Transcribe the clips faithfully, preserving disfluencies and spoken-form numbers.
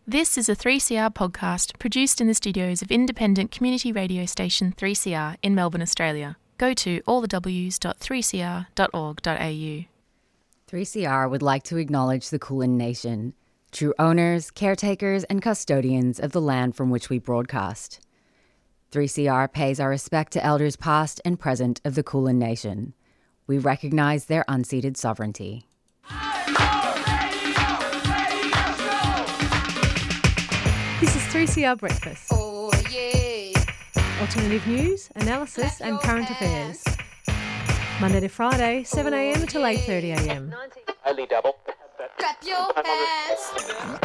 This is a three C R podcast produced in the studios of independent community radio station three C R in Melbourne, Australia. Go to all the w s dot three c r dot org dot a u. three C R would like to acknowledge the Kulin Nation, true owners, caretakers and custodians of the land from which we broadcast. three C R pays our respect to elders past and present of the Kulin Nation. We recognise their unceded sovereignty. This is three C R Breakfast. Oh, yeah. Alternative news, analysis and current affairs. Monday to Friday, seven a m till eight thirty a m. Only double. Clap your hands.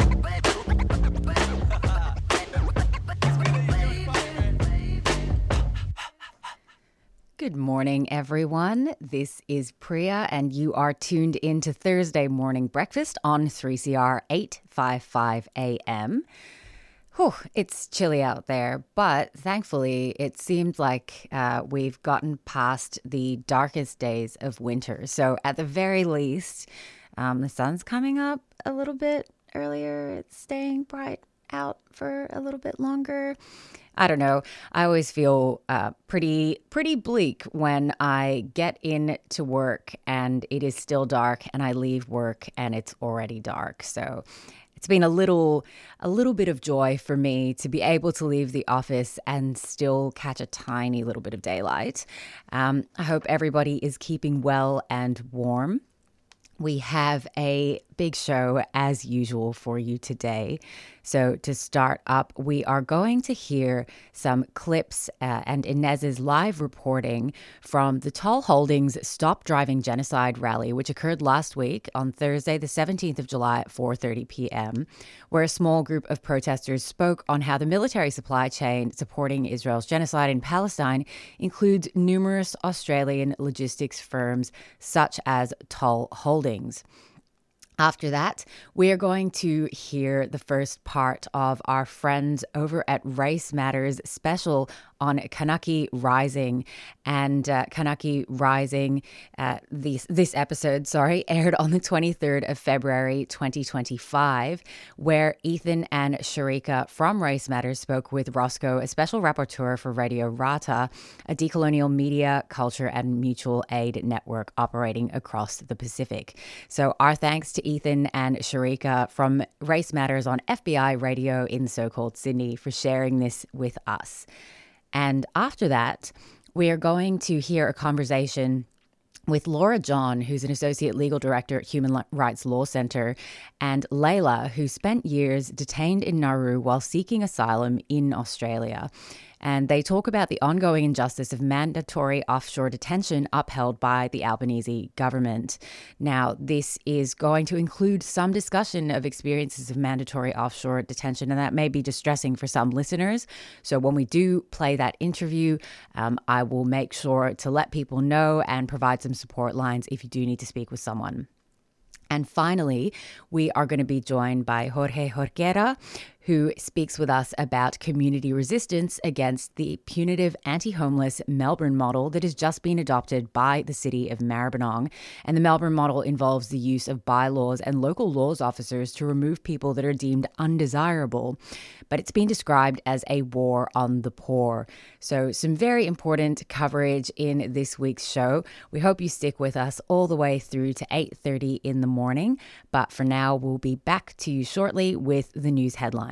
Good morning, everyone. This is Priya, and you are tuned in to Thursday Morning Breakfast on three C R eight fifty-five a m. Whew, it's chilly out there, but thankfully it seemed like uh, we've gotten past the darkest days of winter. So at the very least, um, the sun's coming up a little bit earlier. It's staying bright out for a little bit longer. I don't know. I always feel uh, pretty pretty bleak when I get in to work and it is still dark, and I leave work and it's already dark. So it's been a little a little bit of joy for me to be able to leave the office and still catch a tiny little bit of daylight. Um, I hope everybody is keeping well and warm. We have a big show as usual for you today. So to start up, we are going to hear some clips uh, and Inez's live reporting from the Toll Holdings Stop Driving Genocide rally, which occurred last week on Thursday, the seventeenth of July at four thirty p m, where a small group of protesters spoke on how the military supply chain supporting Israel's genocide in Palestine includes numerous Australian logistics firms such as Toll Holdings. After that, we are going to hear the first part of our friends over at Race Matters special on Kanaki Rising. And uh, Kanaki Rising, uh, this, this episode, sorry, aired on the twenty-third of February twenty twenty-five, where Ethan and Sharika from Race Matters spoke with Roscoe, a special rapporteur for Radio Rata, a decolonial media, culture and mutual aid network operating across the Pacific. So our thanks to Ethan and Sharika from Race Matters on F B I Radio in so-called Sydney for sharing this with us. And after that, we are going to hear a conversation with Laura John, who's an Associate Legal Director at Human Rights Law Centre, and Layla, who spent years detained in Nauru while seeking asylum in Australia. And they talk about the ongoing injustice of mandatory offshore detention upheld by the Albanese government. Now, this is going to include some discussion of experiences of mandatory offshore detention, and that may be distressing for some listeners. So when we do play that interview, um, I will make sure to let people know and provide some support lines if you do need to speak with someone. And finally, we are going to be joined by Jorge Jorquera, who speaks with us about community resistance against the punitive anti-homeless Melbourne model that has just been adopted by the city of Maribyrnong. And the Melbourne model involves the use of bylaws and local laws officers to remove people that are deemed undesirable. But it's been described as a war on the poor. So some very important coverage in this week's show. We hope you stick with us all the way through to eight thirty in the morning. But for now, we'll be back to you shortly with the news headlines.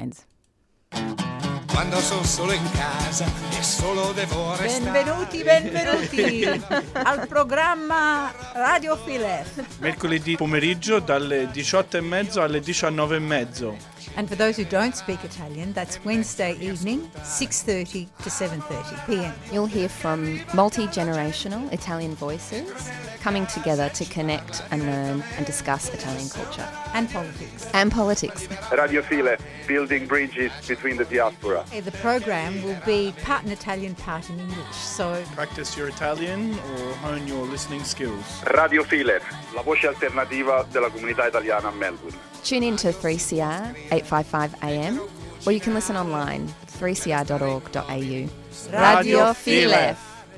Quando sono solo in casa e solo devo restare. Benvenuti, benvenuti al programma Radio Filef. Mercoledì pomeriggio dalle diciotto e mezzo alle diciannove e mezzo. And for those who don't speak Italian, that's Wednesday evening, six thirty to seven thirty p m. You'll hear from multi-generational Italian voices coming together to connect and learn and discuss Italian culture. And politics. And politics. Radio File, building bridges between the diaspora. The program will be part in Italian, part in English. So practice your Italian or hone your listening skills. Radio File, la voce alternativa della comunità italiana a Melbourne. Tune in to three C R eight fifty-five a m, or you can listen online, three c r dot org dot a u. Radio File.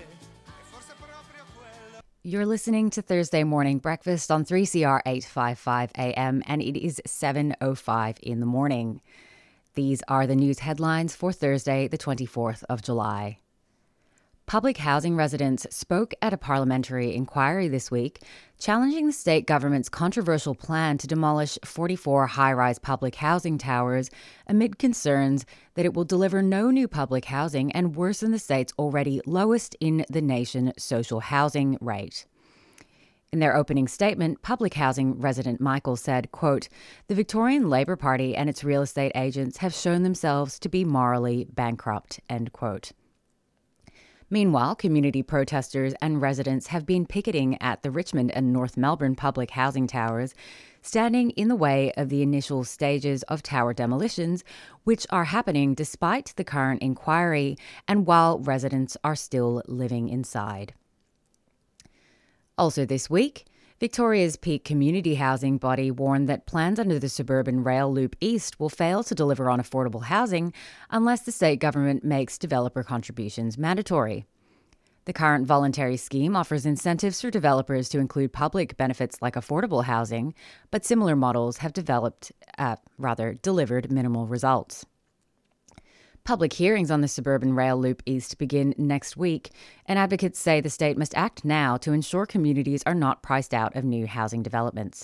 You're listening to Thursday Morning Breakfast on three C R eight fifty-five a m, and it is seven oh five in the morning. These are the news headlines for Thursday, the twenty-fourth of July. Public housing residents spoke at a parliamentary inquiry this week, challenging the state government's controversial plan to demolish forty-four high-rise public housing towers amid concerns that it will deliver no new public housing and worsen the state's already lowest in the nation social housing rate. In their opening statement, public housing resident Michael said, quote, "The Victorian Labor Party and its real estate agents have shown themselves to be morally bankrupt," end quote. Meanwhile, community protesters and residents have been picketing at the Richmond and North Melbourne public housing towers, standing in the way of the initial stages of tower demolitions, which are happening despite the current inquiry and while residents are still living inside. Also this week, Victoria's peak community housing body warned that plans under the Suburban Rail Loop East will fail to deliver on affordable housing unless the state government makes developer contributions mandatory. The current voluntary scheme offers incentives for developers to include public benefits like affordable housing, but similar models have developed, uh, rather, delivered minimal results. Public hearings on the Suburban Rail Loop East begin next week, and advocates say the state must act now to ensure communities are not priced out of new housing developments.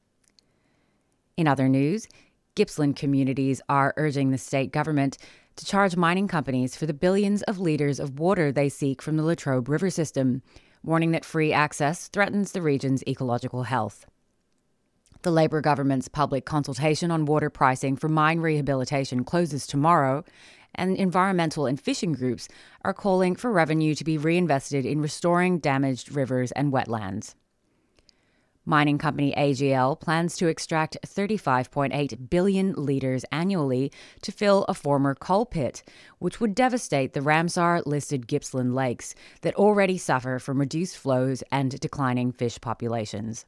In other news, Gippsland communities are urging the state government to charge mining companies for the billions of litres of water they seek from the Latrobe River system, warning that free access threatens the region's ecological health. The Labor government's public consultation on water pricing for mine rehabilitation closes tomorrow, and environmental and fishing groups are calling for revenue to be reinvested in restoring damaged rivers and wetlands. Mining company A G L plans to extract thirty-five point eight billion litres annually to fill a former coal pit, which would devastate the Ramsar-listed Gippsland lakes that already suffer from reduced flows and declining fish populations.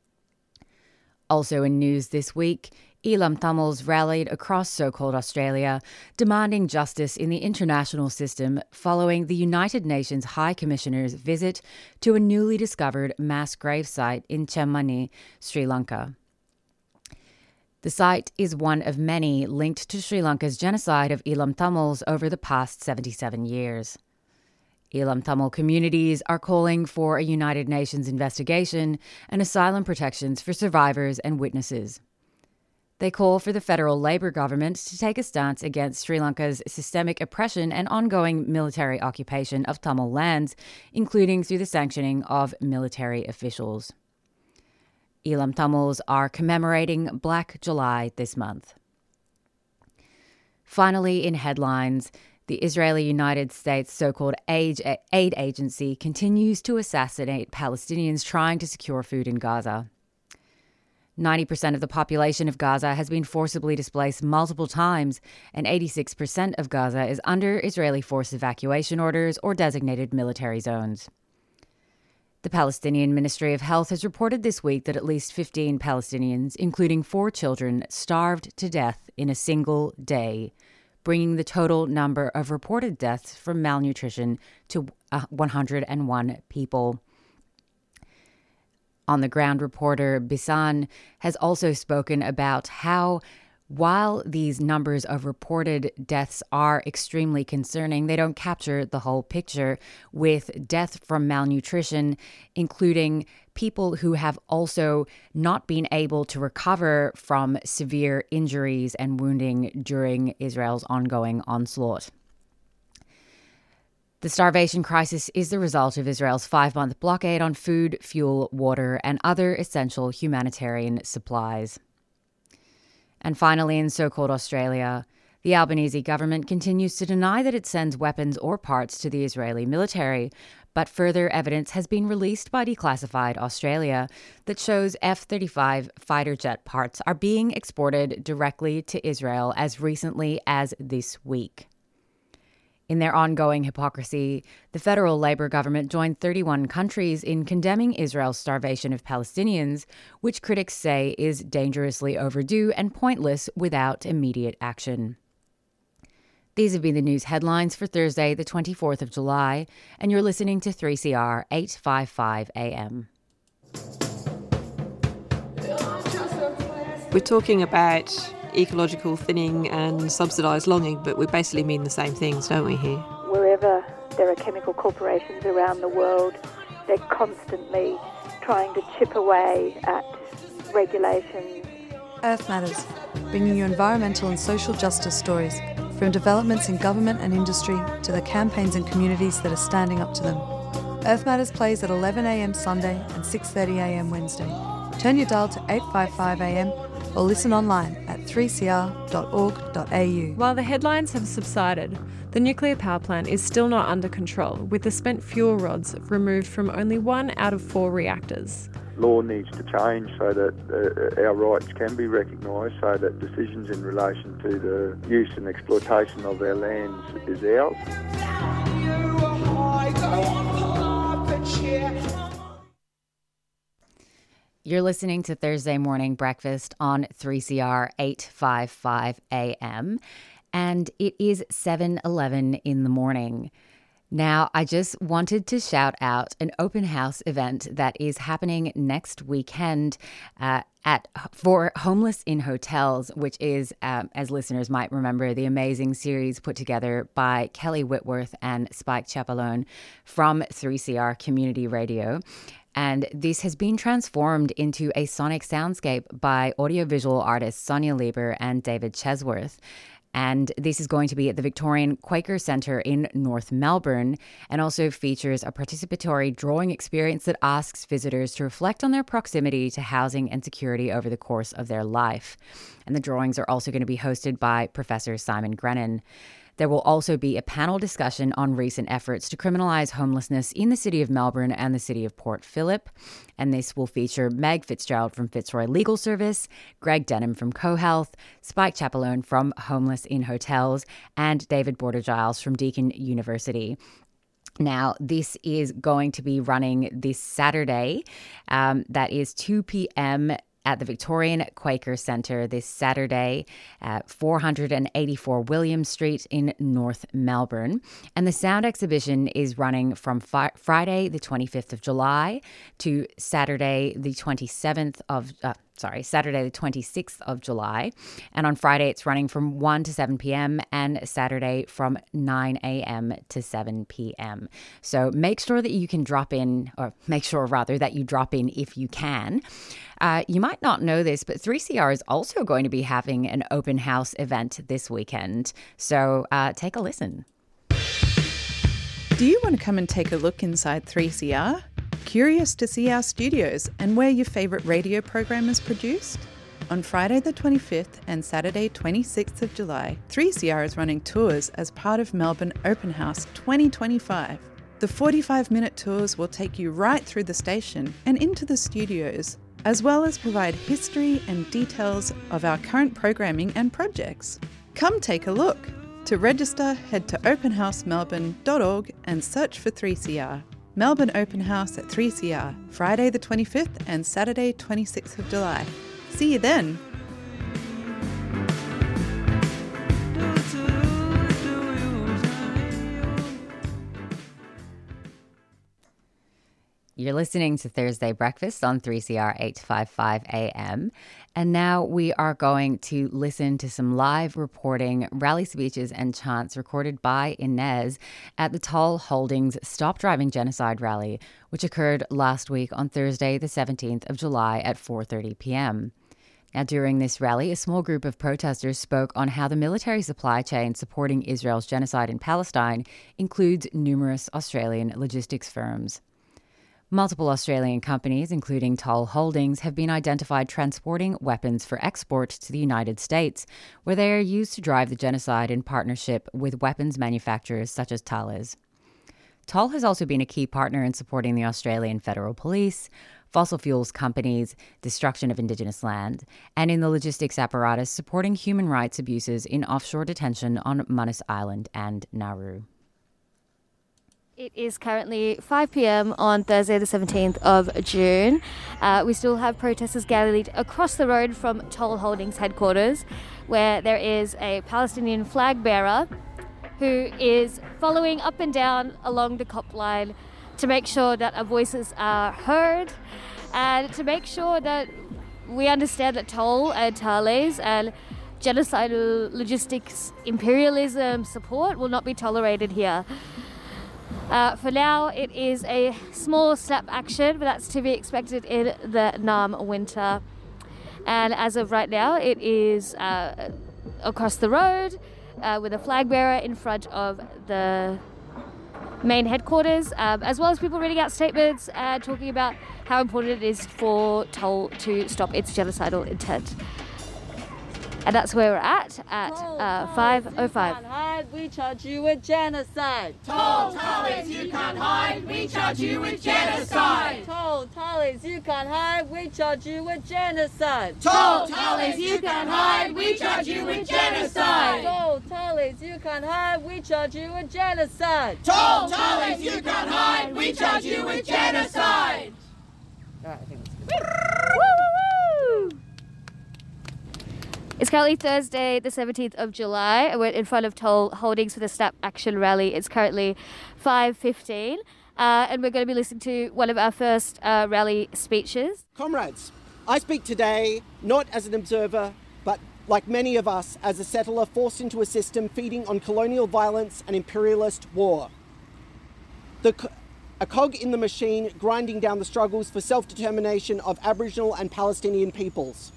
Also in news this week, Elam Tamils rallied across so-called Australia, demanding justice in the international system following the United Nations High Commissioner's visit to a newly discovered mass grave site in Chemmani, Sri Lanka. The site is one of many linked to Sri Lanka's genocide of Elam Tamils over the past seventy-seven years. Elam Tamil communities are calling for a United Nations investigation and asylum protections for survivors and witnesses. They call for the federal Labor government to take a stance against Sri Lanka's systemic oppression and ongoing military occupation of Tamil lands, including through the sanctioning of military officials. Elam Tamils are commemorating Black July this month. Finally, in headlines, the Israeli United States so-called aid agency continues to assassinate Palestinians trying to secure food in Gaza. ninety percent of the population of Gaza has been forcibly displaced multiple times, and eighty-six percent of Gaza is under Israeli forced evacuation orders or designated military zones. The Palestinian Ministry of Health has reported this week that at least fifteen Palestinians, including four children, starved to death in a single day, bringing the total number of reported deaths from malnutrition to one hundred one people. On the ground reporter Bisan has also spoken about how, while these numbers of reported deaths are extremely concerning, they don't capture the whole picture, with death from malnutrition, including people who have also not been able to recover from severe injuries and wounding during Israel's ongoing onslaught. The starvation crisis is the result of Israel's five-month blockade on food, fuel, water, and other essential humanitarian supplies. And finally, in so-called Australia, the Albanese government continues to deny that it sends weapons or parts to the Israeli military, but further evidence has been released by Declassified Australia that shows F thirty-five fighter jet parts are being exported directly to Israel as recently as this week. In their ongoing hypocrisy, the federal Labor government joined thirty-one countries in condemning Israel's starvation of Palestinians, which critics say is dangerously overdue and pointless without immediate action. These have been the news headlines for Thursday, the twenty-fourth of July, and you're listening to three C R eight fifty-five A M. We're talking about ecological thinning and subsidised logging, but we basically mean the same things, don't we, here? Wherever there are chemical corporations around the world, they're constantly trying to chip away at regulations. Earth Matters, bringing you environmental and social justice stories, from developments in government and industry to the campaigns and communities that are standing up to them. Earth Matters plays at eleven a m Sunday and six thirty a m Wednesday. Turn your dial to eight fifty-five a m or listen online at three c r dot org dot a u. While the headlines have subsided, the nuclear power plant is still not under control, with the spent fuel rods removed from only one out of four reactors. Law needs to change so that uh, our rights can be recognised, so that decisions in relation to the use and exploitation of our lands is ours. You're listening to Thursday Morning Breakfast on three C R eight fifty-five A M, and it is seven eleven in the morning. Now, I just wanted to shout out an open house event that is happening next weekend uh, at for Homeless in Hotels, which is, um, as listeners might remember, the amazing series put together by Kelly Whitworth and Spike Chapelone from three C R Community Radio. And this has been transformed into a sonic soundscape by audiovisual artists Sonia Lieber and David Chesworth. And this is going to be at the Victorian Quaker Centre in North Melbourne, and also features a participatory drawing experience that asks visitors to reflect on their proximity to housing and security over the course of their life. And the drawings are also going to be hosted by Professor Simon Grennan. There will also be a panel discussion on recent efforts to criminalise homelessness in the city of Melbourne and the city of Port Phillip. And this will feature Meg Fitzgerald from Fitzroy Legal Service, Greg Denham from CoHealth, Spike Chapelone from Homeless in Hotels, and David Border-Giles from Deakin University. Now, this is going to be running this Saturday. Um, that is two p m at the Victorian Quaker Centre this Saturday at four eighty-four William Street in North Melbourne. And the sound exhibition is running from fi- Friday the twenty-fifth of July to Saturday the twenty-seventh of uh, sorry, Saturday the twenty-sixth of July. And on Friday it's running from one to seven p m and Saturday from nine a m to seven p m. So make sure that you can drop in, or make sure rather that you drop in if you can. Uh, you might not know this, but three C R is also going to be having an open house event this weekend. So uh, take a listen. Do you want to come and take a look inside three C R? Curious to see our studios and where your favourite radio program is produced? On Friday the twenty-fifth and Saturday twenty-sixth of July, three C R is running tours as part of Melbourne Open House twenty twenty-five. The forty-five minute tours will take you right through the station and into the studios, as well as provide history and details of our current programming and projects. Come take a look. To register, head to open house melbourne dot org and search for three C R. Melbourne Open House at three C R, Friday the twenty-fifth and Saturday twenty-sixth of July. See you then. You're listening to Thursday Breakfast on three C R eight fifty-five A M. And now we are going to listen to some live reporting, rally speeches and chants recorded by Inez at the Toll Holdings Stop Driving Genocide rally, which occurred last week on Thursday, the seventeenth of July at four thirty p m. Now, during this rally, a small group of protesters spoke on how the military supply chain supporting Israel's genocide in Palestine includes numerous Australian logistics firms. Multiple Australian companies, including Toll Holdings, have been identified transporting weapons for export to the United States, where they are used to drive the genocide in partnership with weapons manufacturers such as Thales. Toll has also been a key partner in supporting the Australian Federal Police, fossil fuels companies, destruction of Indigenous land, and in the logistics apparatus supporting human rights abuses in offshore detention on Manus Island and Nauru. It is currently five p m on Thursday the seventeenth of June. Uh, we still have protesters gathered across the road from Toll Holdings headquarters, where there is a Palestinian flag bearer who is following up and down along the cop line to make sure that our voices are heard and to make sure that we understand that Toll and Thales and genocidal logistics, imperialism, support will not be tolerated here. Uh, for now, it is a small snap action, but that's to be expected in the Nam winter. And as of right now, it is uh, across the road uh, with a flag bearer in front of the main headquarters, um, as well as people reading out statements and talking about how important it is for Toll to stop its genocidal intent. And that's where we're at, at uh, five oh five. You can't hide, we charge you with genocide. Toll Tallies, you can't hide, we charge you with genocide. Toll Tallies, you can't hide, we charge you with genocide. Toll Tallies, you can't hide, we charge you with genocide. Toll Tallies, you can't hide, we charge you with genocide. Toll Tallies, you can't hide, we charge you with genocide. All right, I think that's good. Woo, woo, woo. It's currently Thursday, the seventeenth of July. We're in front of Toll Holdings for the Snap Action Rally. It's currently five fifteen, uh, and we're going to be listening to one of our first uh, rally speeches. Comrades, I speak today not as an observer, but like many of us, as a settler forced into a system feeding on colonial violence and imperialist war. The co- a cog in the machine grinding down the struggles for self-determination of Aboriginal and Palestinian peoples.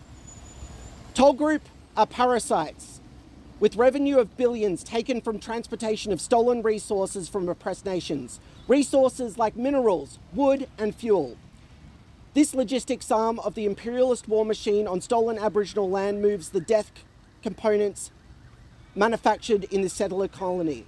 Toll Group are parasites, with revenue of billions taken from transportation of stolen resources from oppressed nations, resources like minerals, wood and fuel. This logistics arm of the imperialist war machine on stolen Aboriginal land moves the death components manufactured in the settler colony.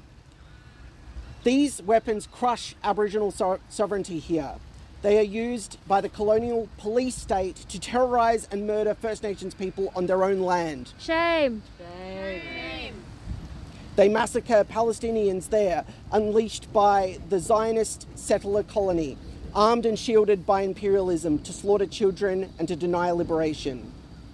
These weapons crush Aboriginal so- sovereignty here. They are used by the colonial police state to terrorise and murder First Nations people on their own land. Shame. Shame. They massacre Palestinians there, unleashed by the Zionist settler colony, armed and shielded by imperialism to slaughter children and to deny liberation.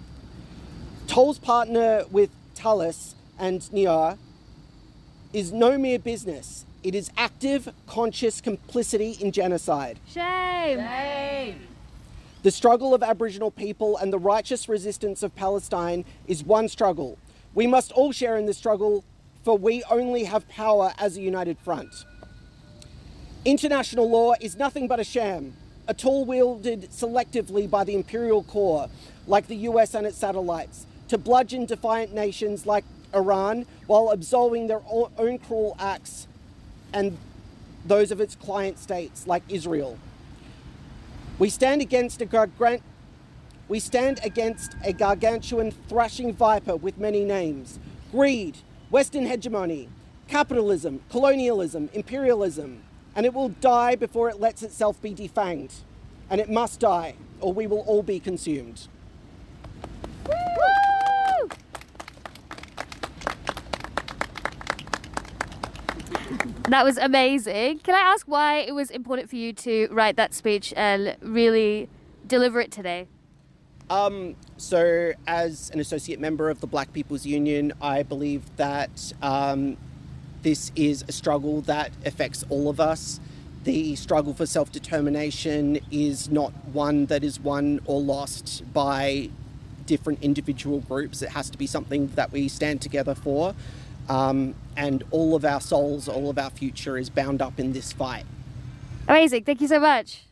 Toll's partner with Tallis and Niar is no mere business. It is active, conscious complicity in genocide. Shame. Shame. The struggle of Aboriginal people and the righteous resistance of Palestine is one struggle. We must all share in this struggle, for we only have power as a united front. International law is nothing but a sham, a tool wielded selectively by the imperial core, like the U S and its satellites, to bludgeon defiant nations like Iran while absolving their own cruel acts and those of its client states like Israel. We stand against a gargant- we stand against a gargantuan thrashing viper with many names: greed, Western hegemony, capitalism, colonialism, imperialism, and it will die before it lets itself be defanged. And it must die, or we will all be consumed. Woo! That was amazing. Can I ask why it was important for you to write that speech and really deliver it today? Um, so as an associate member of the Black People's Union, I believe that um, this is a struggle that affects all of us. The struggle for self-determination is not one that is won or lost by different individual groups. It has to be something that we stand together for. Um, and all of our souls, all of our future is bound up in this fight. Amazing. Thank you so much.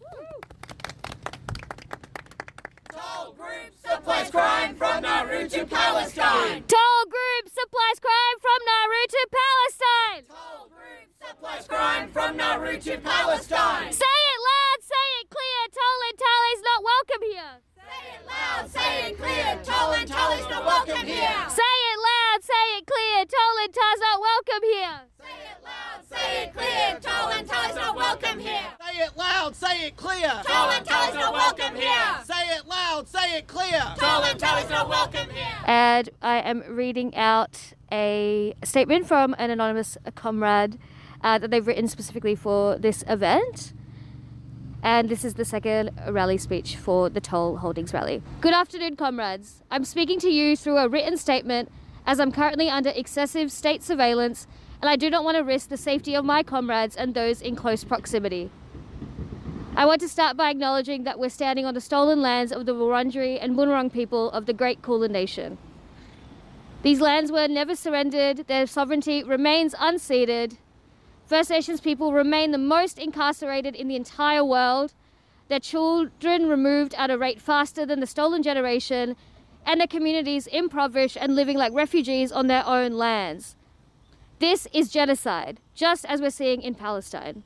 Toll Group supplies crime from Nauru to Palestine. Toll Group supplies crime from Nauru to Palestine. Toll Group supplies crime from Nauru to Palestine. Say it loud, say it clear. Toll and Tally's not welcome here. Say it loud, say it clear. Toll and Tally's not welcome here. Say it loud, say it clear. Toll and Tally's not welcome here. Say it loud, say it clear. Toll and Tally's not welcome here. Say it loud, say it clear. Toll and Tally's not welcome here. Say it loud, say it clear. Toll and Tally's not welcome here. And I am reading out a statement from an anonymous comrade uh, that they've written specifically for this event. And this is the second rally speech for the Toll Holdings rally. Good afternoon, comrades. I'm speaking to you through a written statement as I'm currently under excessive state surveillance and I do not want to risk the safety of my comrades and those in close proximity. I want to start by acknowledging that we're standing on the stolen lands of the Wurundjeri and Boonwurrung people of the Great Kulin Nation. These lands were never surrendered. Their sovereignty remains unceded. First Nations people remain the most incarcerated in the entire world. Their children removed at a rate faster than the stolen generation, and their communities impoverished and living like refugees on their own lands. This is genocide, just as we're seeing in Palestine.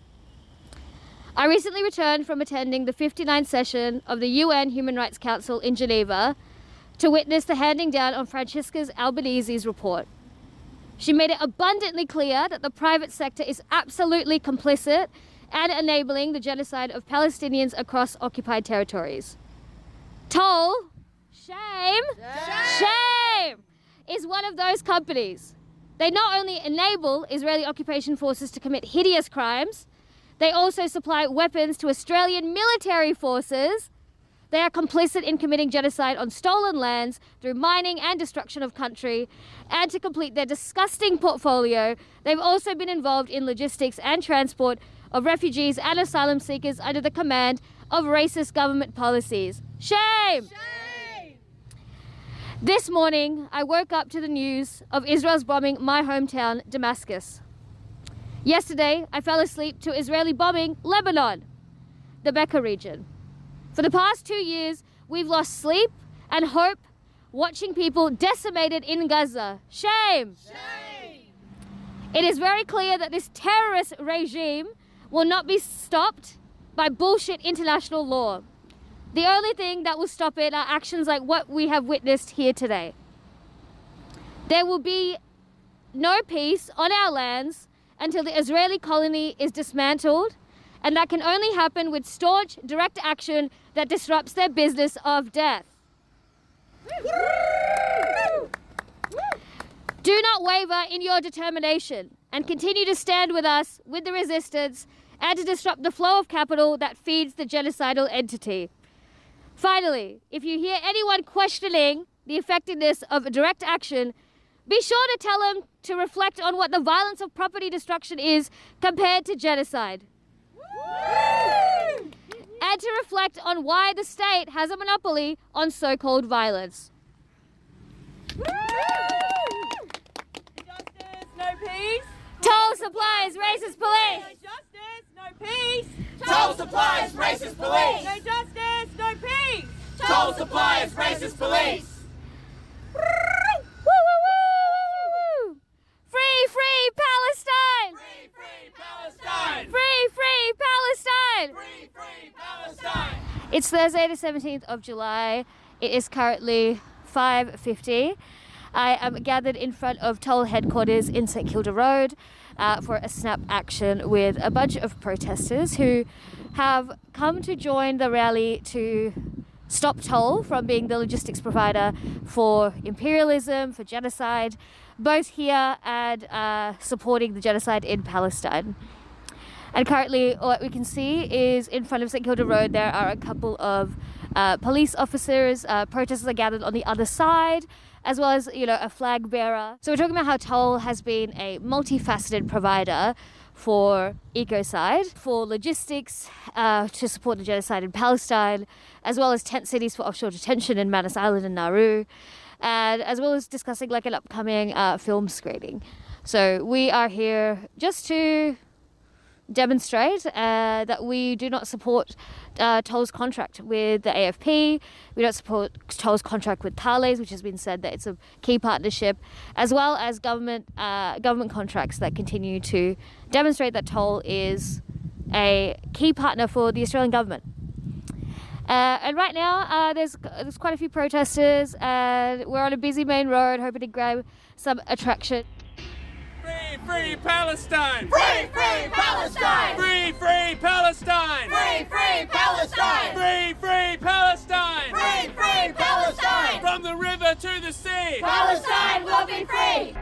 I recently returned from attending the fifty-ninth session of the U N Human Rights Council in Geneva to witness the handing down of Francesca Albanese's report. She made it abundantly clear that the private sector is absolutely complicit and enabling the genocide of Palestinians across occupied territories. Toll, shame, shame, shame, is one of those companies. They not only enable Israeli occupation forces to commit hideous crimes, they also supply weapons to Australian military forces. They are complicit in committing genocide on stolen lands through mining and destruction of country. And to complete their disgusting portfolio, they've also been involved in logistics and transport of refugees and asylum seekers under the command of racist government policies. Shame! Shame! This morning, I woke up to the news of Israel's bombing my hometown, Damascus. Yesterday, I fell asleep to Israeli bombing Lebanon, the Bekaa region. For the past two years, we've lost sleep and hope watching people decimated in Gaza. Shame! Shame! It is very clear that this terrorist regime will not be stopped by bullshit international law. The only thing that will stop it are actions like what we have witnessed here today. There will be no peace on our lands until the Israeli colony is dismantled, and that can only happen with staunch, direct action that disrupts their business of death. Do not waver in your determination and continue to stand with us, with the resistance, and to disrupt the flow of capital that feeds the genocidal entity. Finally, if you hear anyone questioning the effectiveness of direct action, be sure to tell them to reflect on what the violence of property destruction is compared to genocide. And to reflect on why the state has a monopoly on so-called violence. Justice, no peace. Toll supplies racist police. No justice, no peace. Toll supplies racist police. No justice, no peace. Toll supplies racist police. Woo, woo, woo! Free, free Palestine! Free, free Palestine! Free, free Palestine! Free, free Palestine! It's Thursday the seventeenth of July. It is currently five fifty. I am gathered in front of Toll headquarters in St Kilda Road uh, for a snap action with a bunch of protesters who have come to join the rally to stop Toll from being the logistics provider for imperialism, for genocide, both here and uh, supporting the genocide in Palestine. And currently what we can see is in front of St Kilda Road there are a couple of uh, police officers. Uh, protesters are gathered on the other side, as well as, you know, a flag bearer. So we're talking about how Toll has been a multifaceted provider for ecocide, for logistics, uh, to support the genocide in Palestine, as well as tent cities for offshore detention in Manus Island and Nauru, and as well as discussing like an upcoming uh, film screening. So we are here just to demonstrate uh, that we do not support uh, Toll's contract with the A F P. We don't support Toll's contract with Thales, which has been said that it's a key partnership, as well as government uh, government contracts that continue to demonstrate that Toll is a key partner for the Australian government. Uh, and right now, uh, there's there's quite a few protesters, and we're on a busy main road, hoping to grab some attraction. Free, free Palestine! Free, free Palestine! Free, free Palestine! Free, free Palestine! Free, free Palestine! Free, free Palestine! From the river to the sea! Palestine will be free!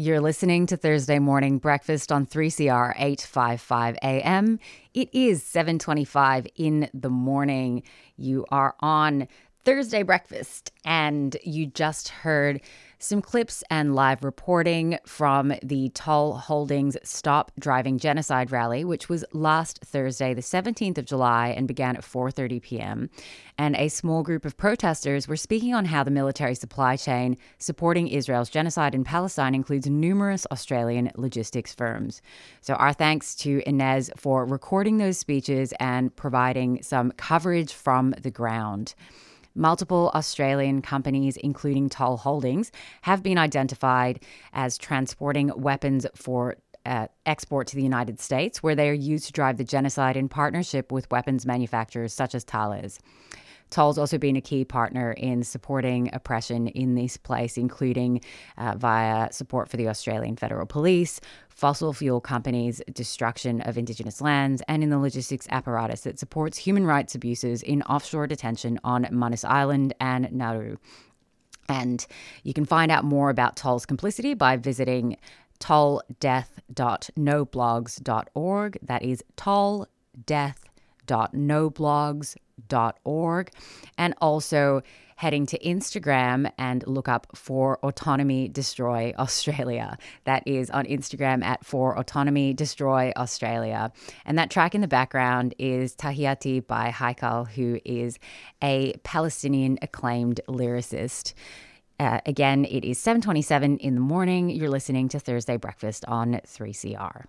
You're listening to Thursday Morning Breakfast on three C R eight fifty-five A M. It is seven twenty-five in the morning. You are on Thursday Breakfast, and you just heard some clips and live reporting from the Toll Holdings Stop Driving Genocide rally, which was last Thursday, the seventeenth of July, and began at four thirty p.m. And a small group of protesters were speaking on how the military supply chain supporting Israel's genocide in Palestine includes numerous Australian logistics firms. So our thanks to Inez for recording those speeches and providing some coverage from the ground. Multiple Australian companies, including Toll Holdings, have been identified as transporting weapons for uh, export to the United States, where they are used to drive the genocide in partnership with weapons manufacturers such as Thales. Toll's also been a key partner in supporting oppression in this place, including uh, via support for the Australian Federal Police, fossil fuel companies, destruction of Indigenous lands, and in the logistics apparatus that supports human rights abuses in offshore detention on Manus Island and Nauru. And you can find out more about Toll's complicity by visiting toll death dot no blogs dot org. That is toll death dot no blogs dot org, and also heading to Instagram and look up For Autonomy Destroy Australia. That is on Instagram at For Autonomy Destroy Australia. And that track in the background is Tahiyati by Haikal, who is a Palestinian acclaimed lyricist. Uh, again, it is seven twenty-seven in the morning. You're listening to Thursday Breakfast on three C R.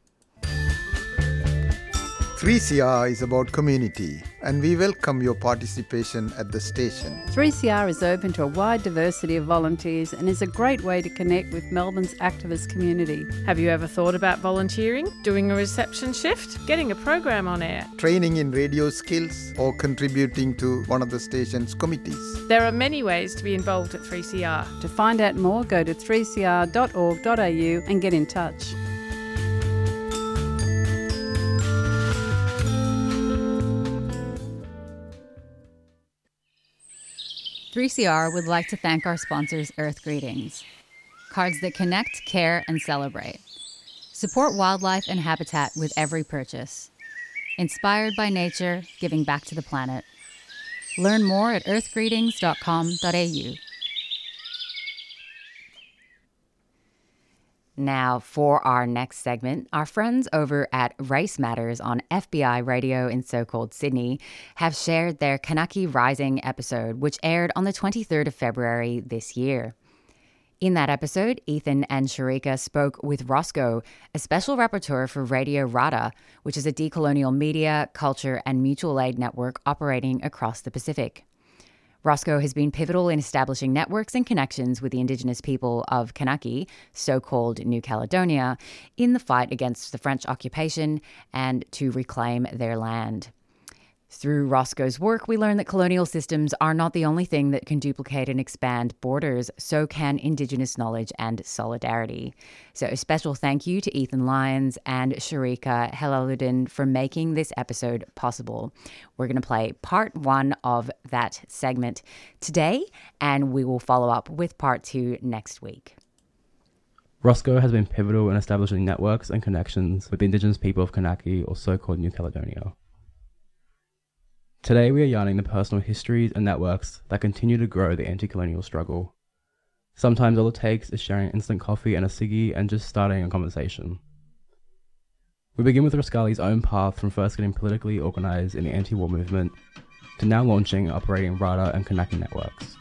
three C R is about community, and we welcome your participation at the station. three C R is open to a wide diversity of volunteers and is a great way to connect with Melbourne's activist community. Have you ever thought about volunteering, doing a reception shift, getting a program on air, training in radio skills, or contributing to one of the station's committees? There are many ways to be involved at three C R. To find out more, go to three c r dot org dot a u and get in touch. three C R would like to thank our sponsors, Earth Greetings. Cards that connect, care, and celebrate. Support wildlife and habitat with every purchase. Inspired by nature, giving back to the planet. Learn more at earth greetings dot com dot a u. Now, for our next segment, our friends over at Race Matters on F B I Radio in so-called Sydney have shared their Kanaki Rising episode, which aired on the twenty-third of February this year. In that episode, Ethan and Sharika spoke with Roscoe, a special rapporteur for Radio Rada, which is a decolonial media, culture, and mutual aid network operating across the Pacific. Roscoe has been pivotal in establishing networks and connections with the Indigenous people of Kanaki, so-called New Caledonia, in the fight against the French occupation and to reclaim their land. Through Roscoe's work, we learn that colonial systems are not the only thing that can duplicate and expand borders, so can Indigenous knowledge and solidarity. So a special thank you to Ethan Lyons and Sharika Helaluddin for making this episode possible. We're going to play part one of that segment today, and we will follow up with part two next week. Roscoe has been pivotal in establishing networks and connections with the Indigenous people of Kanaki, or so-called New Caledonia. Today we are yarning the personal histories and networks that continue to grow the anti-colonial struggle. Sometimes all it takes is sharing instant coffee and a ciggy and just starting a conversation. We begin with Raskali's own path from first getting politically organised in the anti-war movement to now launching and operating Rada and Kanaki networks.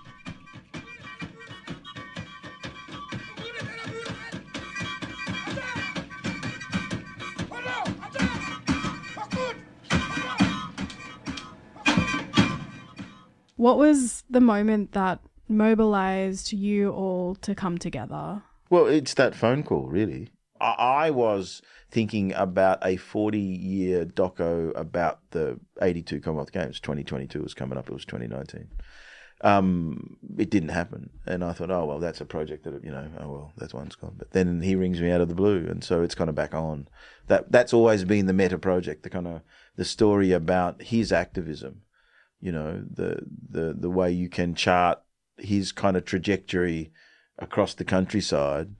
What was the moment that mobilised you all to come together? Well, it's that phone call, really. I, I was thinking about a forty-year doco about the eighty-two Commonwealth Games. twenty twenty-two was coming up. It was twenty nineteen. Um, it didn't happen. And I thought, oh, well, that's a project that, you know, oh, well, that one's gone. But then he rings me out of the blue. And so it's kind of back on. That That's always been the meta project, the kind of the story about his activism. You know, the, the the way you can chart his kind of trajectory across the countryside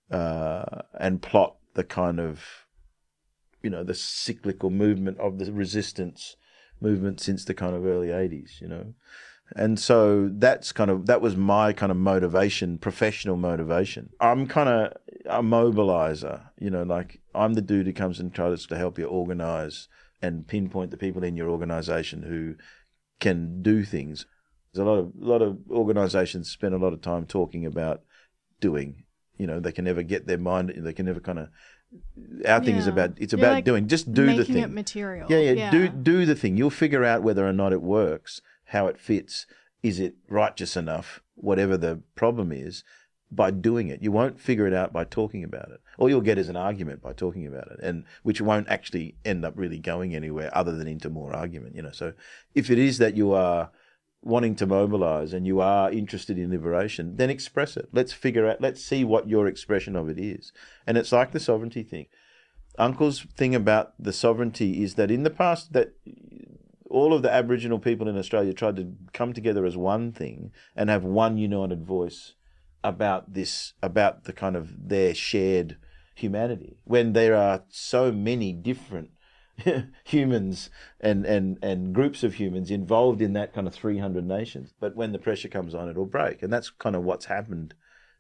uh, and plot the kind of, you know, the cyclical movement of the resistance movement since the kind of early eighties, you know. And so that's kind of, that was my kind of motivation, professional motivation. I'm kind of a mobilizer, you know, like I'm the dude who comes and tries to help you organize and pinpoint the people in your organization who can do things. There's a lot of, a lot of organizations spend a lot of time talking about doing, you know, they can never get their mind, they can never kind of, our thing Yeah. is about, it's You're about like doing, just do the making thing. it material. Yeah, yeah, Yeah. do do the thing. You'll figure out whether or not it works, how it fits, is it righteous enough, whatever the problem is, by doing it. You won't figure it out by talking about it. All you'll get is an argument by talking about it, and which won't actually end up really going anywhere other than into more argument, you know. So if it is that you are wanting to mobilize and you are interested in liberation, then express it. Let's figure out, let's see what your expression of it is. And it's like the sovereignty thing. Uncle's thing about the sovereignty is that in the past that all of the Aboriginal people in Australia tried to come together as one thing and have one united voice about this, about the kind of their shared humanity, when there are so many different humans and, and, and groups of humans involved in that kind of three hundred nations. But when the pressure comes on, it'll break. And that's kind of what's happened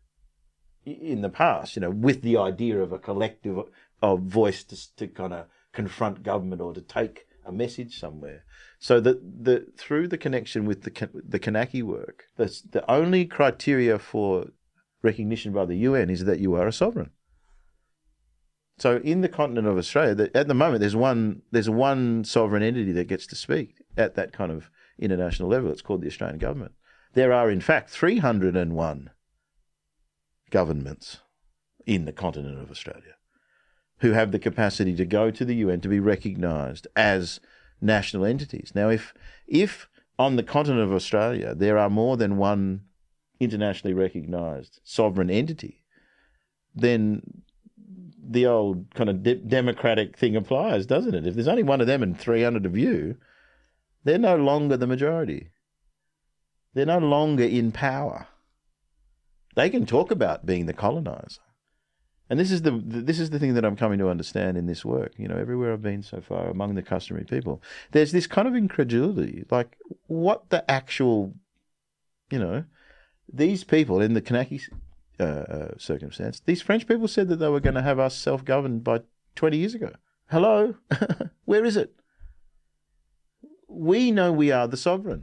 in the past, you know, with the idea of a collective of voice to, to kind of confront government or to take a message somewhere. So that the through the connection with the the Kanaki work, that's the only criteria for recognition by the U N is that you are a sovereign. So in the continent of Australia, that at the moment there's one there's one sovereign entity that gets to speak at that kind of international level. It's called the Australian government. There are in fact three hundred and one governments in the continent of Australia who have the capacity to go to the U N to be recognised as national entities. Now, if if on the continent of Australia there are more than one internationally recognised sovereign entity, then the old kind of de- democratic thing applies, doesn't it? If there's only one of them and three hundred of you, they're no longer the majority. They're no longer in power. They can talk about being the coloniser. And this is the this is the thing that I'm coming to understand in this work. You know, everywhere I've been so far among the customary people, there's this kind of incredulity, like what the actual, you know, these people in the Kanaki uh, uh, circumstance, these French people said that they were going to have us self-governed by twenty years ago. Hello? Where is it? We know we are the sovereign.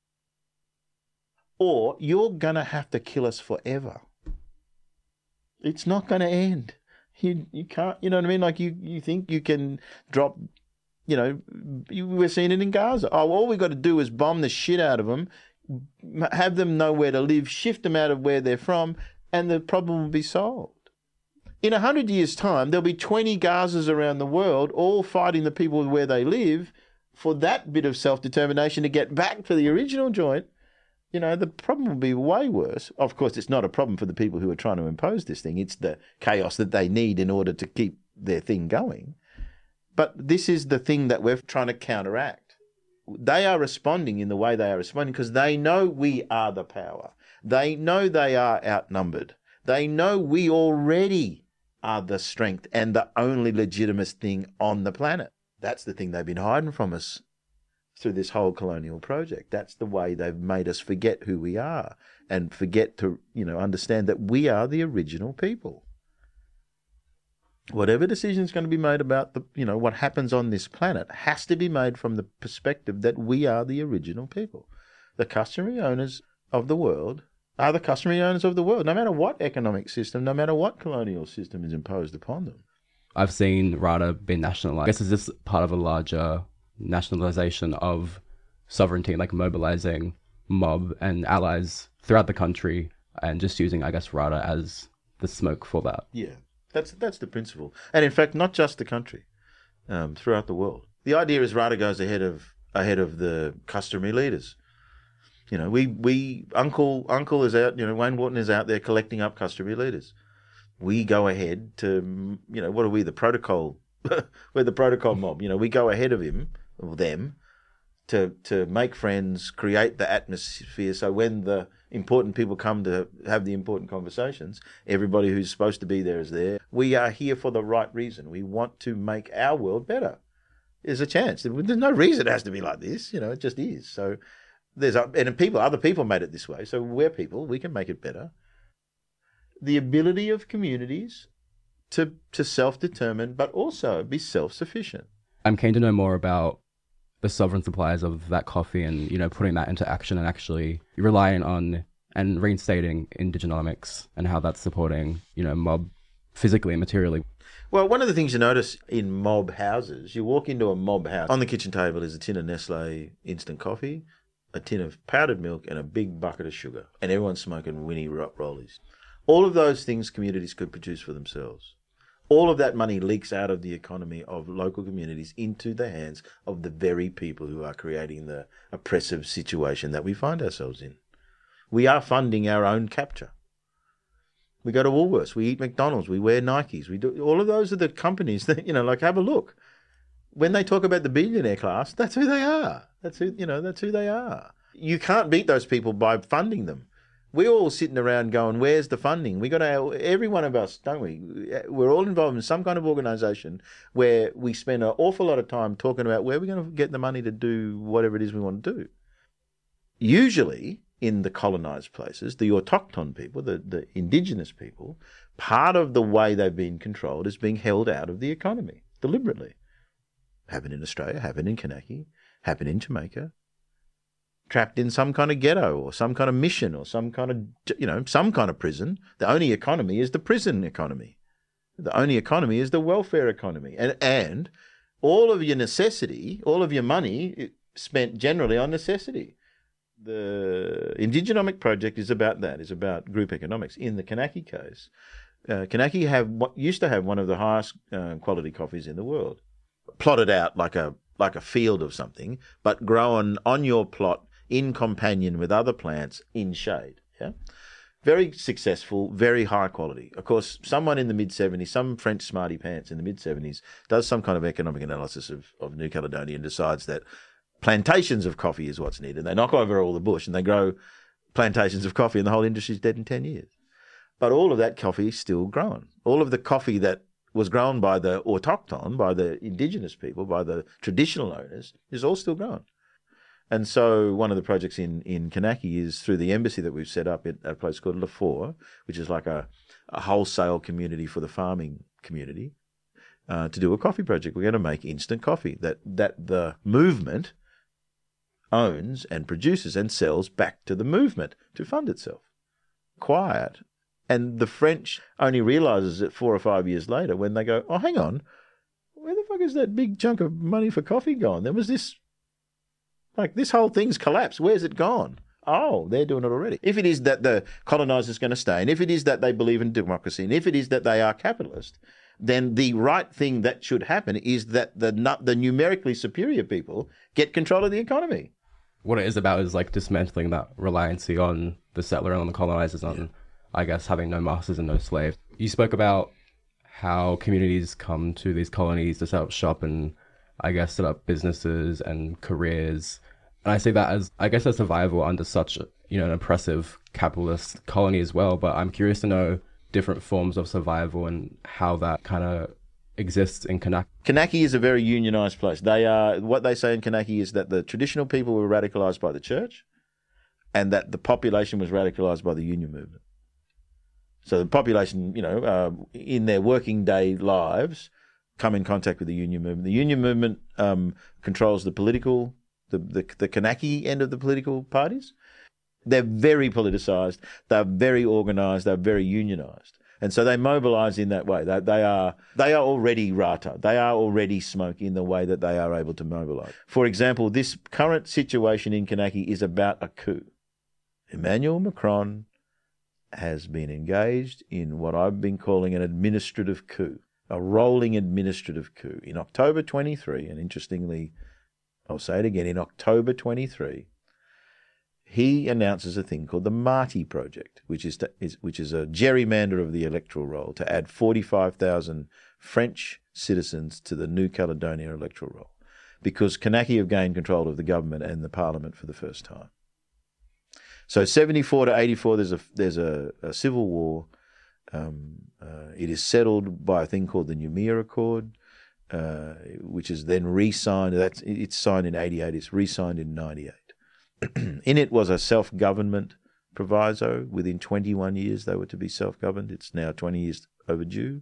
Or you're going to have to kill us forever. It's not going to end. You you can't, you know what I mean? Like you, you think you can drop, you know, you, we're seeing it in Gaza. Oh, all we've got to do is bomb the shit out of them, have them know where to live, shift them out of where they're from, and the problem will be solved. In a hundred years' time, there'll be twenty Gazas around the world all fighting the people where they live for that bit of self-determination to get back to the original joint. You know, the problem will be way worse. Of course, it's not a problem for the people who are trying to impose this thing. It's the chaos that they need in order to keep their thing going. But this is the thing that we're trying to counteract. They are responding in the way they are responding because they know we are the power. They know they are outnumbered. They know we already are the strength and the only legitimate thing on the planet. That's the thing they've been hiding from us through this whole colonial project. That's the way they've made us forget who we are and forget to, you know, understand that we are the original people. Whatever decision is going to be made about the, you know, what happens on this planet has to be made from the perspective that we are the original people. The customary owners of the world are the customary owners of the world, no matter what economic system, no matter what colonial system is imposed upon them. I've seen RADA be nationalised. I guess is this part of a larger nationalisation of sovereignty, like mobilising mob and allies throughout the country and just using, I guess, RADA as the smoke for that? Yeah, that's that's the principle. And in fact, not just the country, um, throughout the world. The idea is RADA goes ahead of ahead of the customary leaders. You know, we, we Uncle Uncle is out, you know, Wayne Wharton is out there collecting up customary leaders. We go ahead to, you know, what are we, the protocol? We're the protocol mob. You know, we go ahead of him, or them, to to make friends, create the atmosphere, so when the important people come to have the important conversations, everybody who's supposed to be there is there. We are here for the right reason. We want to make our world better. There's a chance. There's no reason it has to be like this. You know, it just is. So there's and people, other people made it this way. So we're people. We can make it better. The ability of communities to to self-determine, but also be self-sufficient. I'm keen to know more about the sovereign suppliers of that coffee and, you know, putting that into action and actually relying on and reinstating indigenomics and how that's supporting, you know, mob physically and materially. Well, one of the things you notice in mob houses, you walk into a mob house, on the kitchen table is a tin of Nestle instant coffee, a tin of powdered milk and a big bucket of sugar, and everyone's smoking Winnie Rollies. All of those things communities could produce for themselves. All of that money leaks out of the economy of local communities into the hands of the very people who are creating the oppressive situation that we find ourselves in. We are funding our own capture. We go to Woolworths, we eat McDonald's, we wear Nikes, we do all of those are the companies that, you know, like, have a look. When they talk about the billionaire class, that's who they are. That's who, you know, that's who they are. You can't beat those people by funding them. We're all sitting around going, where's the funding? We got to, every one of us, don't we? We're all involved in some kind of organisation where we spend an awful lot of time talking about where we're going to get the money to do whatever it is we want to do. Usually, in the colonised places, the autochthon people, the, the indigenous people, part of the way they've been controlled is being held out of the economy, deliberately. Happened in Australia, happened in Kanaki, happened in Jamaica. Trapped in some kind of ghetto or some kind of mission or some kind of, you know, some kind of prison. The only economy is the prison economy. The only economy is the welfare economy. And, and all of your necessity, all of your money spent generally on necessity. The Indigenomic project is about that, is about group economics. In the Kanaki case, uh, Kanaki have what used to have one of the highest uh, quality coffees in the world, plotted out like a like a field of something, but grown on your plot in companion with other plants in shade. Yeah, very successful, very high quality. Of course, someone in the mid seventies, some French smarty pants in the mid seventies, does some kind of economic analysis of, of New Caledonia and decides that plantations of coffee is what's needed. They knock over all the bush and they grow plantations of coffee and the whole industry's dead in ten years. But all of that coffee is still grown. All of the coffee that was grown by the autochthon, by the indigenous people, by the traditional owners, is all still grown. And so one of the projects in, in Kanaki is through the embassy that we've set up at a place called Lafour, which is like a, a wholesale community for the farming community, uh, to do a coffee project. We're going to make instant coffee that, that the movement owns and produces and sells back to the movement to fund itself. Quiet. And the French only realises it four or five years later when they go, oh, hang on, where the fuck is that big chunk of money for coffee gone? There was this, like, this whole thing's collapsed. Where's it gone? Oh, they're doing it already. If it is that the colonisers going to stay, and if it is that they believe in democracy, and if it is that they are capitalist, then the right thing that should happen is that the the numerically superior people get control of the economy. What it is about is like dismantling that reliance on the settler and on the colonizers on, yeah. I guess, having no masters and no slaves. You spoke about how communities come to these colonies to set up shop and, I guess, set up businesses and careers. And I see that as, I guess, a survival under such, you know, an oppressive capitalist colony as well. But I'm curious to know different forms of survival and how that kind of exists in Kanaki. Kanaki is a very unionised place. They are, what they say in Kanaki is that the traditional people were radicalised by the church and that the population was radicalised by the union movement. So the population, you know, uh, in their working day lives, come in contact with the union movement. The union movement um, controls the political, the, the, the Kanaki end of the political parties. They're very politicised. They're very organised. They're very unionised. And so they mobilise in that way. They, they are they are already rata. They are already smoke in the way that they are able to mobilise. For example, this current situation in Kanaki is about a coup. Emmanuel Macron has been engaged in what I've been calling an administrative coup, a rolling administrative coup. In October twenty-three, and interestingly, I'll say it again, in October twenty-three, he announces a thing called the Marty Project, which is, to, is which is a gerrymander of the electoral roll to add forty-five thousand French citizens to the New Caledonia electoral roll. because Kanaki have gained control of the government and the parliament for the first time. So seventy-four to eighty-four, there's a there's a, a civil war. Um, uh, it is settled by a thing called the Noumea Accord, uh, which is then re-signed. That's it's signed in eighty-eight. It's re-signed in ninety-eight. In it was a self-government proviso. Within twenty-one years, they were to be self-governed. It's now twenty years overdue.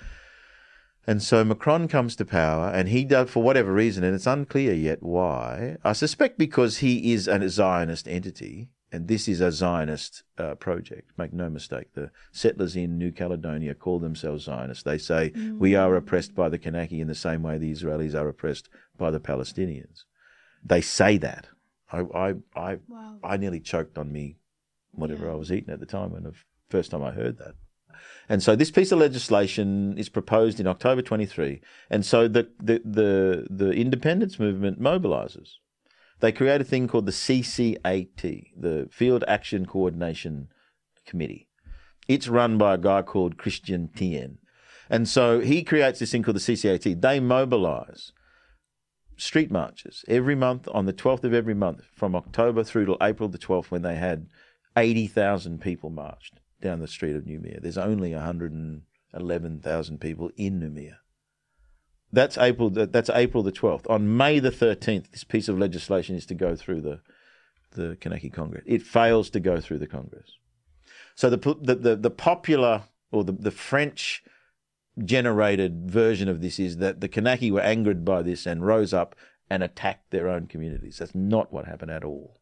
And so Macron comes to power, and he does, for whatever reason, and it's unclear yet why. I suspect because he is a Zionist entity, and this is a Zionist uh, project. Make no mistake, the settlers in New Caledonia call themselves Zionists. They say, mm. we are oppressed by the Kanaki in the same way the Israelis are oppressed by the Palestinians. They say that. I I I, wow. I nearly choked on me, whatever yeah. I was eating at the time, when the first time I heard that. And so this piece of legislation is proposed in October twenty-three, and so the the the, the independence movement mobilises. They create a thing called the C C A T, the Field Action Coordination Committee. It's run by a guy called Christian Tien. And so he creates this thing called the C C A T. They mobilise street marches every month on the twelfth of every month from October through to April the twelfth, when they had eighty thousand people marched down the street of Noumea. There's only one hundred eleven thousand people in Noumea. That's April. That's April the twelfth. On May the thirteenth, this piece of legislation is to go through the the Kanaki Congress. It fails to go through the Congress. So the the the, the popular or the, the French generated version of this is that the Kanaki were angered by this and rose up and attacked their own communities. That's not what happened at all.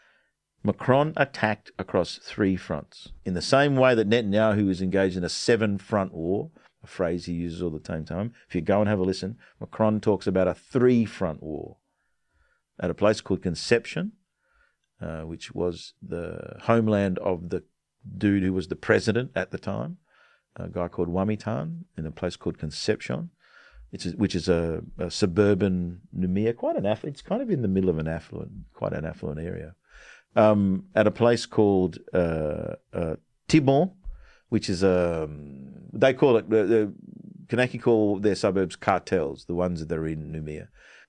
Macron attacked across three fronts in the same way that Netanyahu is engaged in a seven-front war. A phrase he uses all the same time. If you go and have a listen, Macron talks about a three-front war at a place called Conception, uh, which was the homeland of the dude who was the president at the time, a guy called Wamitan, in a place called Conception, which is, which is a, a suburban Noumea, quite an affluent. It's kind of in the middle of an affluent, quite an affluent area. Um, at a place called uh, uh, Thibon, which is a, um, they call it, the, the Kanaki call their suburbs cartels, the ones that are in Noumea.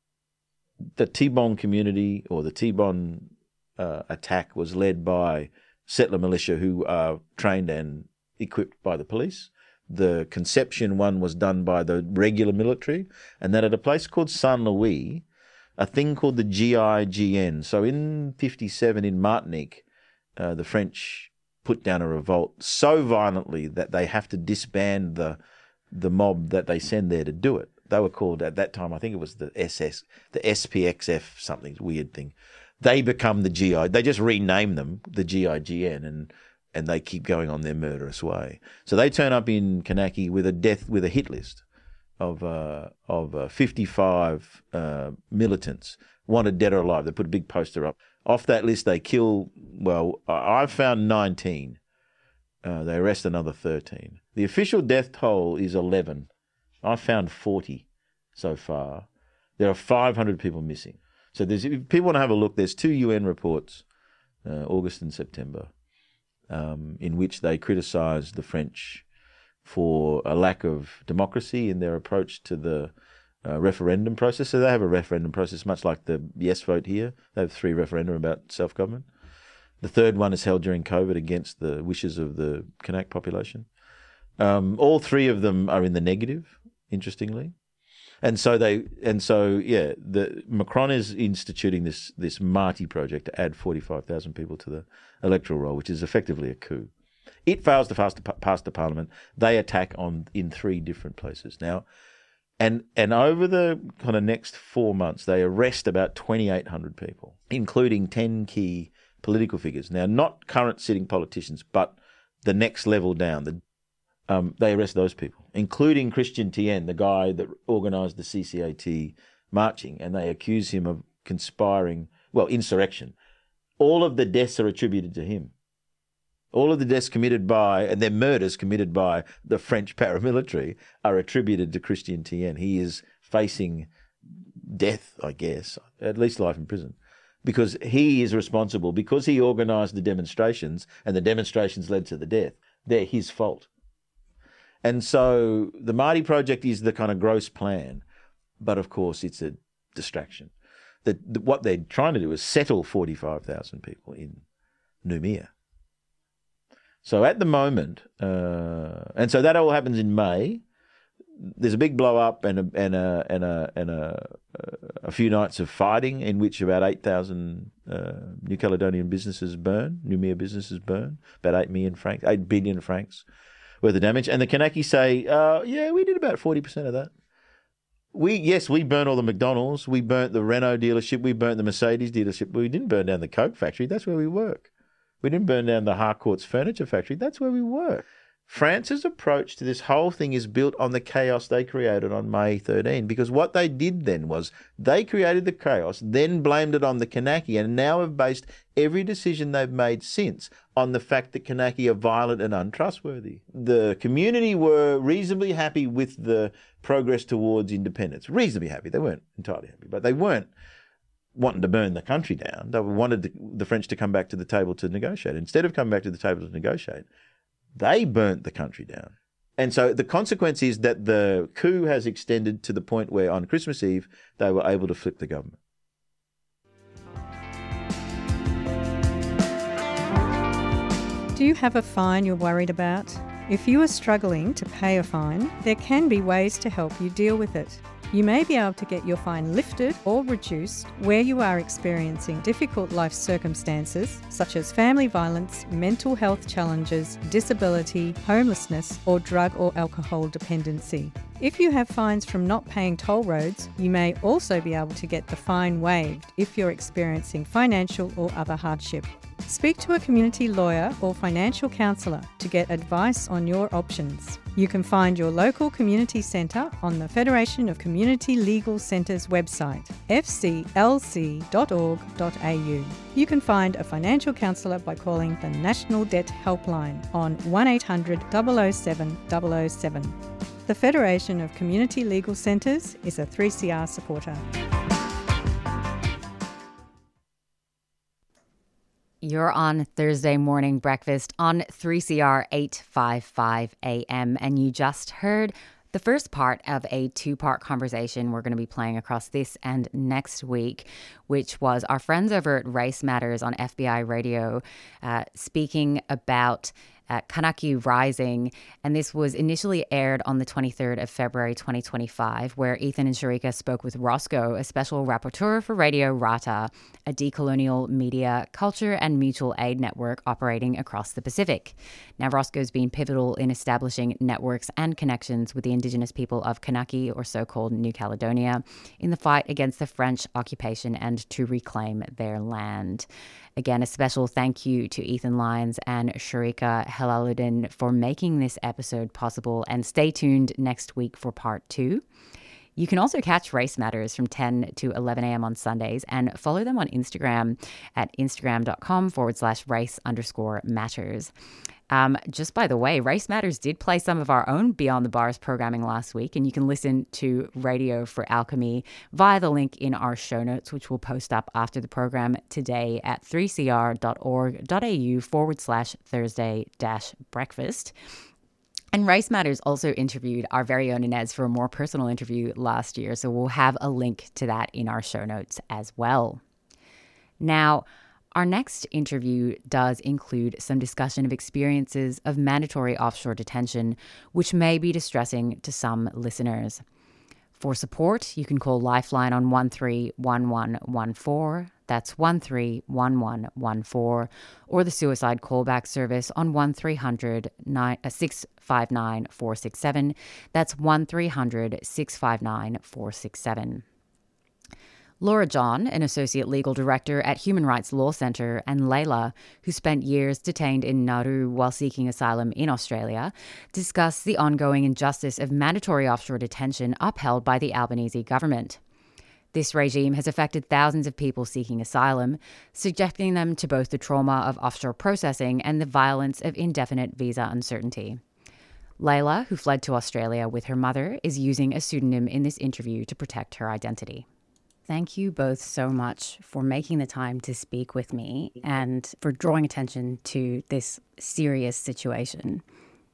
The Thibon community, or the Thibon uh, attack, was led by settler militia who are trained and equipped by the police. The Conception one was done by the regular military, and then at a place called Saint Louis, a thing called the G I G N. So in fifty-seven in Martinique, uh, the French put down a revolt so violently that they have to disband the the mob that they send there to do it. They were called at that time, I think it was the S S, the S P X F, something weird thing. They become the G I. They just rename them the G I G N, and and they keep going on their murderous way. So they turn up in Kanaki with a death with a hit list of uh, of uh, fifty-five uh, militants wanted dead or alive. They put a big poster up. Off that list, they kill, well, I found nineteen. Uh, they arrest another thirteen. The official death toll is eleven. I found forty so far. There are five hundred people missing. So there's, if people want to have a look, there's two U N reports, uh, August and September, um, in which they criticise the French for a lack of democracy in their approach to the uh, referendum process. So they have a referendum process, much like the yes vote here. They have three referendum about self-government. The third one is held during COVID against the wishes of the Kanak population. Um, all three of them are in the negative, interestingly. And so they, and so yeah, the Macron is instituting this this Marty project to add forty-five thousand people to the electoral roll, which is effectively a coup. It fails to pass, to pass the parliament. They attack on in three different places now, and and over the kind of next four months, they arrest about twenty-eight hundred people, including ten key political figures. Now, not current sitting politicians, but the next level down. The um, they arrest those people, including Christian Tien, the guy that organised the C C A T marching, and they accuse him of conspiring, well, insurrection. All of the deaths are attributed to him. All of the deaths committed by, and their murders committed by the French paramilitary are attributed to Christian Tien. He is facing death, I guess, at least life in prison, because he is responsible, because he organised the demonstrations and the demonstrations led to the death. They're his fault. And so the Marty Project is the kind of gross plan, but of course it's a distraction. That, that what they're trying to do is settle forty-five thousand people in Noumea. So at the moment, uh, and so that all happens in May. There's a big blow up and a and a and a and a, a few nights of fighting in which about eight thousand uh, New Caledonian businesses burn, Noumea businesses burn, about eight million francs, eight billion francs worth of damage. And the Kanaki say, uh, yeah, we did about forty percent of that. We yes, we burnt all the McDonald's, we burnt the Renault dealership, we burnt the Mercedes dealership, but we didn't burn down the Coke factory. That's where we work. We didn't burn down the Harcourt's furniture factory. That's where we work. France's approach to this whole thing is built on the chaos they created on May thirteenth, because what they did then was they created the chaos, then blamed it on the Kanaki, and now have based every decision they've made since on the fact that Kanaki are violent and untrustworthy. The community were reasonably happy with the progress towards independence. Reasonably happy. They weren't entirely happy, but they weren't wanting to burn the country down. They wanted the, the French to come back to the table to negotiate. Instead of coming back to the table to negotiate, they burnt the country down. And so the consequence is that the coup has extended to the point where on Christmas Eve, they were able to flip the government. Do you have a fine you're worried about? If you are struggling to pay a fine, there can be ways to help you deal with it. You may be able to get your fine lifted or reduced where you are experiencing difficult life circumstances such as family violence, mental health challenges, disability, homelessness, or drug or alcohol dependency. If you have fines from not paying toll roads, you may also be able to get the fine waived if you're experiencing financial or other hardship. Speak to a community lawyer or financial counsellor to get advice on your options. You can find your local community centre on the Federation of Community Legal Centres website, f c l c dot org dot a u. You can find a financial counsellor by calling the National Debt Helpline on one eight hundred, double oh seven, double oh seven. The Federation of Community Legal Centres is a three C R supporter. You're on Thursday Morning Breakfast on three C R eight fifty-five A M, and you just heard the first part of a two-part conversation we're going to be playing across this and next week, which was our friends over at Race Matters on F B I Radio uh, speaking about Uh, Kanaki Rising, and this was initially aired on the twenty-third of February twenty twenty-five, where Ethan and Sharika spoke with Roscoe, a special rapporteur for Radio Rata, a decolonial media, culture and mutual aid network operating across the Pacific. Now, Roscoe's been pivotal in establishing networks and connections with the Indigenous people of Kanaki, or so-called New Caledonia, in the fight against the French occupation and to reclaim their land. Again, a special thank you to Ethan Lyons and Sharika Helaluddin for making this episode possible, and stay tuned next week for part two. You can also catch Race Matters from ten to eleven a.m. on Sundays, and follow them on Instagram at instagram.com forward slash race underscore matters. Um, just by the way, Race Matters did play some of our own Beyond the Bars programming last week, and you can listen to Radio for Alchemy via the link in our show notes, which we'll post up after the program today at three c r dot org dot a u forward slash Thursday dash breakfast. And Race Matters also interviewed our very own Inez for a more personal interview last year, so we'll have a link to that in our show notes as well. Now, our next interview does include some discussion of experiences of mandatory offshore detention, which may be distressing to some listeners. For support, you can call Lifeline on one three one one one four, that's one three one one one four, or the Suicide Callback Service on one three hundred, six five nine, four six seven, that's one three hundred, six five nine, four six seven. Laura John, an Associate Legal Director at Human Rights Law Centre, and Layla, who spent years detained in Nauru while seeking asylum in Australia, discuss the ongoing injustice of mandatory offshore detention upheld by the Albanese government. This regime has affected thousands of people seeking asylum, subjecting them to both the trauma of offshore processing and the violence of indefinite visa uncertainty. Layla, who fled to Australia with her mother, is using a pseudonym in this interview to protect her identity. Thank you both so much for making the time to speak with me and for drawing attention to this serious situation.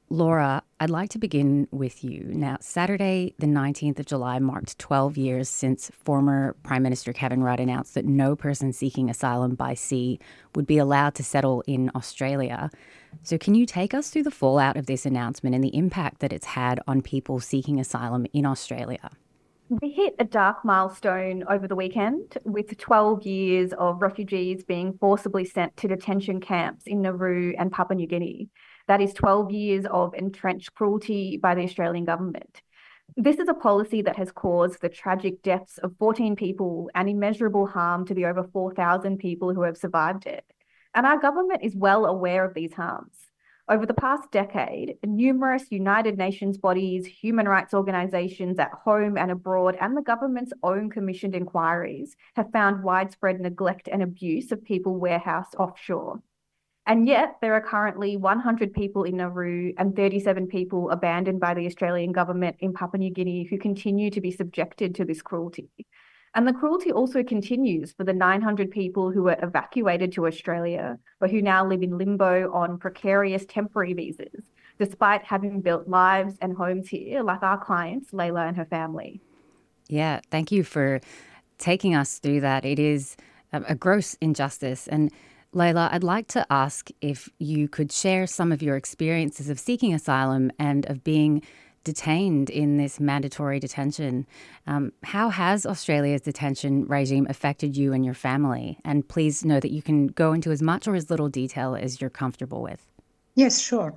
Laura, I'd like to begin with you. Now, Saturday, the nineteenth of July, marked twelve years since former Prime Minister Kevin Rudd announced that no person seeking asylum by sea would be allowed to settle in Australia. So can you take us through the fallout of this announcement and the impact that it's had on people seeking asylum in Australia? We hit a dark milestone over the weekend with twelve years of refugees being forcibly sent to detention camps in Nauru and Papua New Guinea. That is twelve years of entrenched cruelty by the Australian government. This is a policy that has caused the tragic deaths of fourteen people and immeasurable harm to the over four thousand people who have survived it. And our government is well aware of these harms. Over the past decade, numerous United Nations bodies, human rights organisations at home and abroad, and the government's own commissioned inquiries have found widespread neglect and abuse of people warehoused offshore. And yet, there are currently one hundred people in Nauru and thirty-seven people abandoned by the Australian government in Papua New Guinea who continue to be subjected to this cruelty. And the cruelty also continues for the nine hundred people who were evacuated to Australia, but who now live in limbo on precarious temporary visas, despite having built lives and homes here, like our clients, Layla and her family. Yeah, thank you for taking us through that. It is a, a gross injustice. And Layla, I'd like to ask if you could share some of your experiences of seeking asylum and of being detained in this mandatory detention. Um, how has Australia's detention regime affected you and your family? And please know that you can go into as much or as little detail as you're comfortable with. Yes, sure.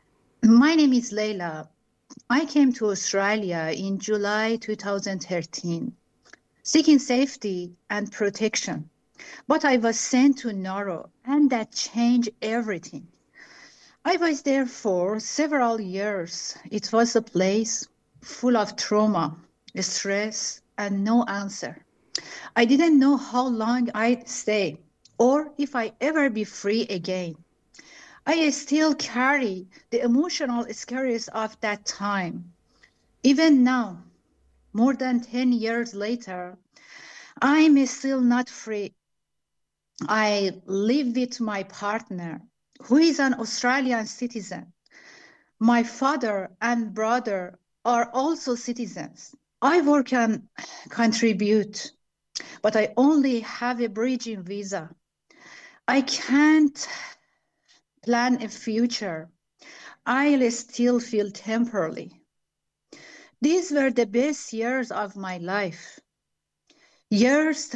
My name is Layla. I came to Australia in July two thousand thirteen, seeking safety and protection. But I was sent to Nauru, and that changed everything. I was there for several years. It was a place full of trauma, stress, and no answer. I didn't know how long I'd stay or if I'd ever be free again. I still carry the emotional scars of that time. Even now, more than ten years later, I'm still not free. I live with my partner, who is an Australian citizen. My father and brother are also citizens. I work and contribute, but I only have a bridging visa. I can't plan a future. I still feel temporarily. These were the best years of my life. Years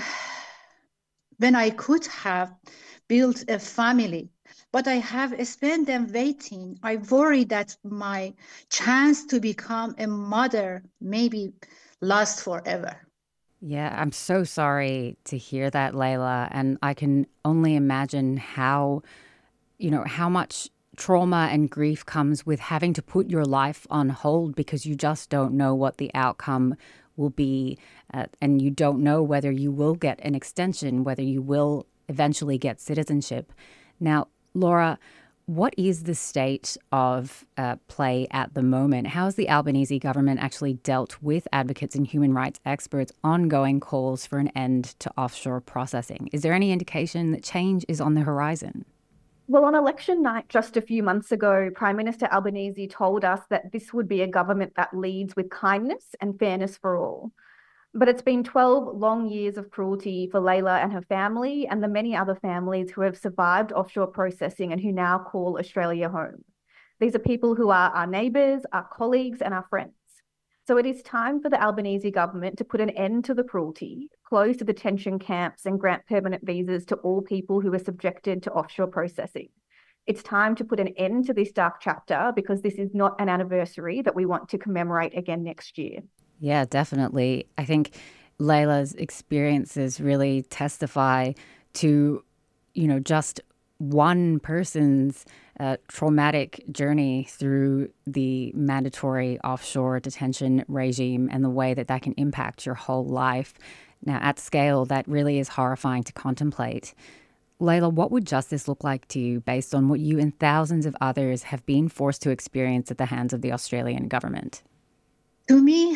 when I could have built a family, but I have spent them waiting. I worry that my chance to become a mother may be lost forever. Yeah, I'm so sorry to hear that, Layla. And I can only imagine how, you know, how much trauma and grief comes with having to put your life on hold because you just don't know what the outcome will be. Uh, and you don't know whether you will get an extension, whether you will eventually get citizenship. Now, Laura, what is the state of uh, play at the moment? How has the Albanese government actually dealt with advocates and human rights experts' ongoing calls for an end to offshore processing? Is there any indication that change is on the horizon? Well, on election night just a few months ago, Prime Minister Albanese told us that this would be a government that leads with kindness and fairness for all. But it's been twelve long years of cruelty for Layla and her family and the many other families who have survived offshore processing and who now call Australia home. These are people who are our neighbours, our colleagues and our friends. So it is time for the Albanese government to put an end to the cruelty, close the detention camps and grant permanent visas to all people who are subjected to offshore processing. It's time to put an end to this dark chapter because this is not an anniversary that we want to commemorate again next year. Yeah, definitely. I think Layla's experiences really testify to, you know, just one person's uh, traumatic journey through the mandatory offshore detention regime and the way that that can impact your whole life. Now, at scale, that really is horrifying to contemplate. Layla, what would justice look like to you based on what you and thousands of others have been forced to experience at the hands of the Australian government? To me,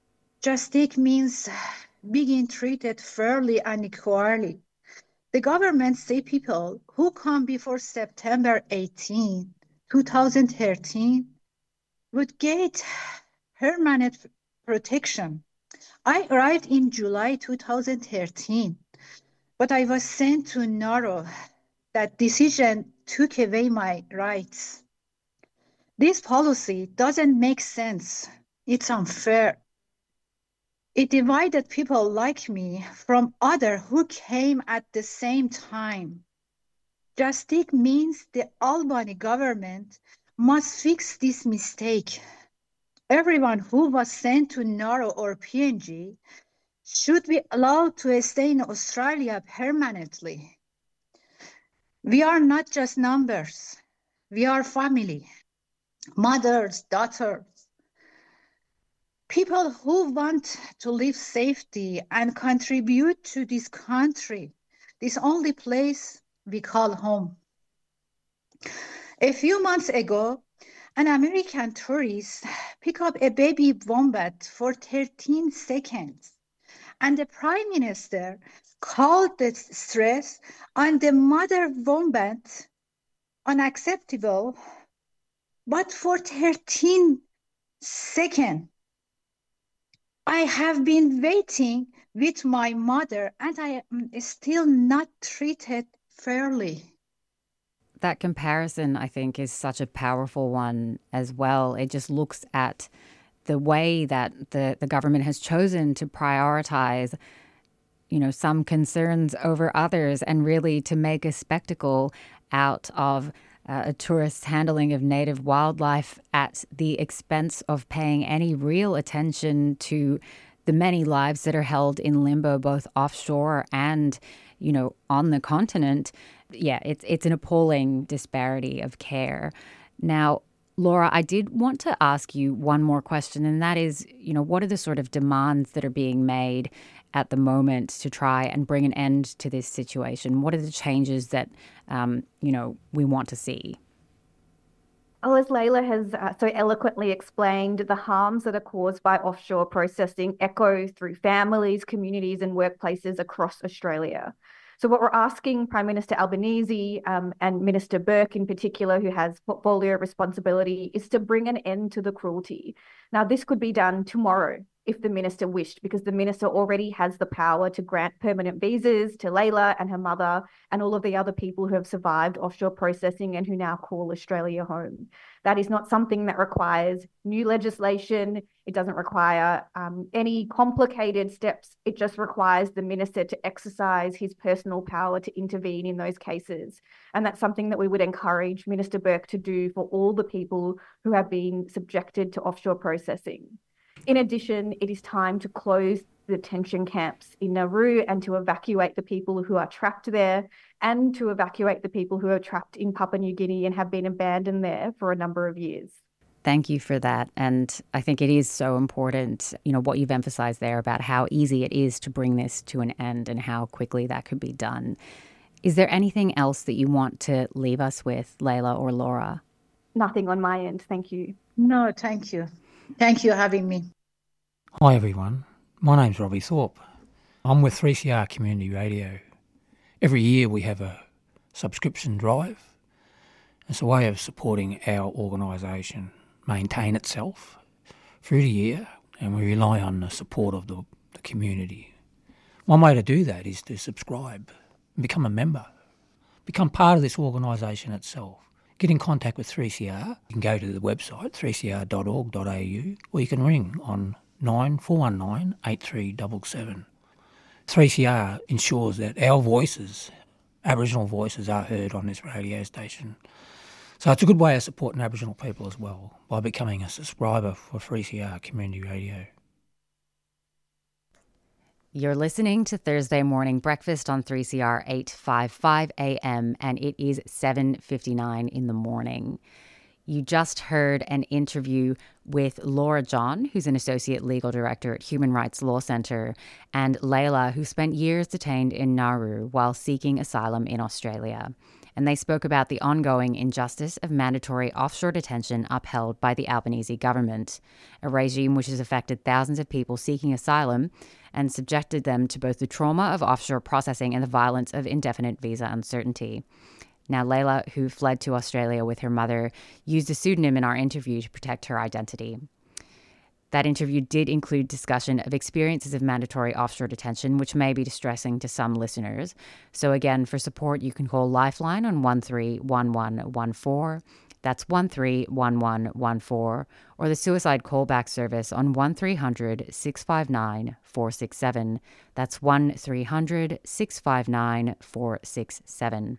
justice means being treated fairly and equally. The government say people who come before September eighteenth, two thousand thirteen would get permanent protection. I arrived in July two thousand thirteen, but I was sent to Nauru. That decision took away my rights. This policy doesn't make sense. It's unfair. It divided people like me from others who came at the same time. Justice means the Albany government must fix this mistake. Everyone who was sent to Nauru or P N G should be allowed to stay in Australia permanently. We are not just numbers. We are family, mothers, daughters, people who want to live safely and contribute to this country, this only place we call home. A few months ago, an American tourist picked up a baby wombat for thirteen seconds, and the Prime Minister called the stress on the mother wombat unacceptable, but for thirteen seconds. I have been waiting with my mother and I am still not treated fairly. That comparison, I think, is such a powerful one as well. It just looks at the way that the, the government has chosen to prioritize, you know, some concerns over others and really to make a spectacle out of uh, a tourist's handling of native wildlife at the expense of paying any real attention to the many lives that are held in limbo, both offshore and, you know, on the continent. Yeah, it's it's an appalling disparity of care. Now, Laura, I did want to ask you one more question, and that is, you know, what are the sort of demands that are being made at the moment to try and bring an end to this situation? What are the changes that, um, you know, we want to see? Well, as Layla has uh, so eloquently explained, the harms that are caused by offshore processing echo through families, communities and workplaces across Australia. So what we're asking Prime Minister Albanese um, and Minister Burke in particular, who has portfolio responsibility, is to bring an end to the cruelty. Now, this could be done tomorrow if the minister wished, because the minister already has the power to grant permanent visas to Layla and her mother and all of the other people who have survived offshore processing and who now call Australia home. That is not something that requires new legislation. It doesn't require um, any complicated steps. It just requires the minister to exercise his personal power to intervene in those cases. And that's something that we would encourage Minister Burke to do for all the people who have been subjected to offshore processing. In addition, it is time to close the detention camps in Nauru and to evacuate the people who are trapped there and to evacuate the people who are trapped in Papua New Guinea and have been abandoned there for a number of years. Thank you for that. And I think it is so important, you know, what you've emphasized there about how easy it is to bring this to an end and how quickly that could be done. Is there anything else that you want to leave us with, Layla or Laura? Nothing on my end. Thank you. No, thank you. Thank you for having me. Hi everyone, my name's Robbie Thorpe. I'm with three C R Community Radio. Every year we have a subscription drive. It's a way of supporting our organisation maintain itself through the year, and we rely on the support of the, the community. One way to do that is to subscribe and become a member, become part of this organisation itself. Get in contact with three C R. You can go to the website three c r dot org dot a u or you can ring on nine four one nine eight three seven seven. three C R ensures that our voices, Aboriginal voices, are heard on this radio station. So it's a good way of supporting Aboriginal people as well by becoming a subscriber for three C R Community Radio. You're listening to Thursday Morning Breakfast on three C R eight fifty-five A M, and it is seven fifty-nine in the morning. You just heard an interview with Laura John, who's an Associate Legal Director at Human Rights Law Centre, and Layla, who spent years detained in Nauru while seeking asylum in Australia. And they spoke about the ongoing injustice of mandatory offshore detention upheld by the Albanese government, a regime which has affected thousands of people seeking asylum and subjected them to both the trauma of offshore processing and the violence of indefinite visa uncertainty. Now, Layla, who fled to Australia with her mother, used a pseudonym in our interview to protect her identity. That interview did include discussion of experiences of mandatory offshore detention, which may be distressing to some listeners. So again, for support, you can call Lifeline on one three one one one four. That's one three one one one four, or the suicide callback service on one three hundred six five nine four six seven. That's one three hundred six five nine four six seven.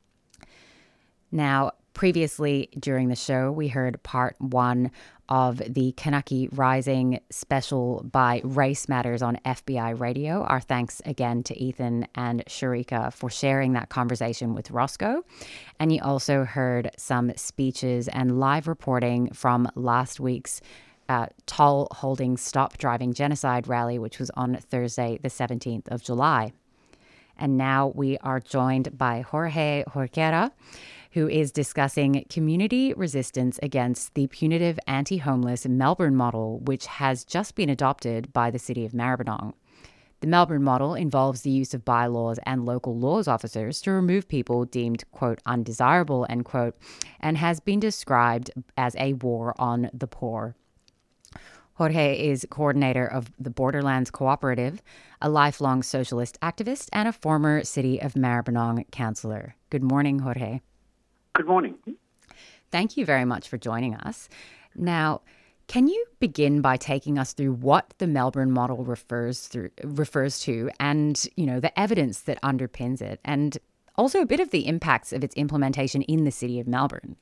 Now, previously during the show, we heard part one of the Kanaki Rising special by Race Matters on F B I Radio. Our thanks again to Ethan and Sharika for sharing that conversation with Roscoe. And you also heard some speeches and live reporting from last week's uh, Toll Holdings Stop Driving Genocide rally, which was on Thursday, the seventeenth of July. And now we are joined by Jorge Jorquera, who is discussing community resistance against the punitive anti-homeless Melbourne model, which has just been adopted by the city of Maribyrnong. The Melbourne model involves the use of bylaws and local laws officers to remove people deemed, quote, undesirable, end quote, and has been described as a war on the poor. Jorge is coordinator of the Borderlands Cooperative, a lifelong socialist activist, and a former City of Maribyrnong councillor. Good morning, Jorge. Good morning. Thank you very much for joining us. Now, can you begin by taking us through what the Melbourne model refers through refers to, and you know the evidence that underpins it, and also a bit of the impacts of its implementation in the city of Melbourne?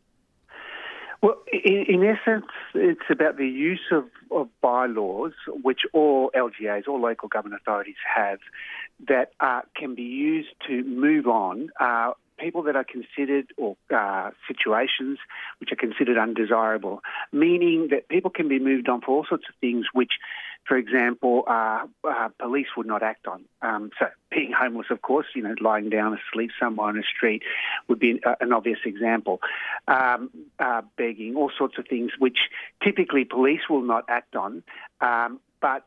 Well, in, in essence, it's about the use of, of bylaws, which all L G As, all local government authorities have, that uh, can be used to move on uh, people that are considered, or uh, situations which are considered undesirable, meaning that people can be moved on for all sorts of things which, for example, uh, uh, police would not act on. Um, so being homeless, of course, you know, lying down asleep somewhere on a street would be uh, an obvious example. Um, uh, begging, all sorts of things which typically police will not act on, um, but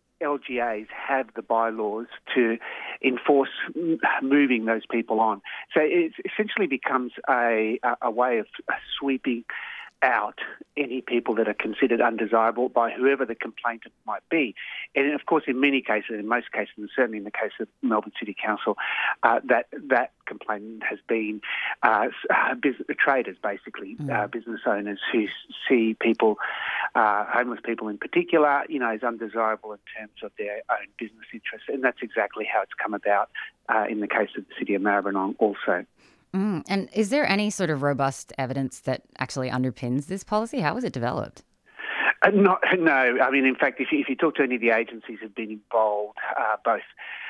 L G As have the bylaws to enforce moving those people on. So it essentially becomes a, a way of sweeping out any people that are considered undesirable by whoever the complainant might be. And of course, in many cases, in most cases, and certainly in the case of Melbourne City Council, uh, that that complainant has been uh, business, traders, basically, mm. uh, business owners who see people, uh, homeless people in particular, you know, as undesirable in terms of their own business interests. And that's exactly how it's come about uh, in the case of the city of Maribyrnong also. Mm. And is there any sort of robust evidence that actually underpins this policy? How was it developed? Uh, not, no. I mean, in fact, if you, if you talk to any of the agencies who have been involved, uh, both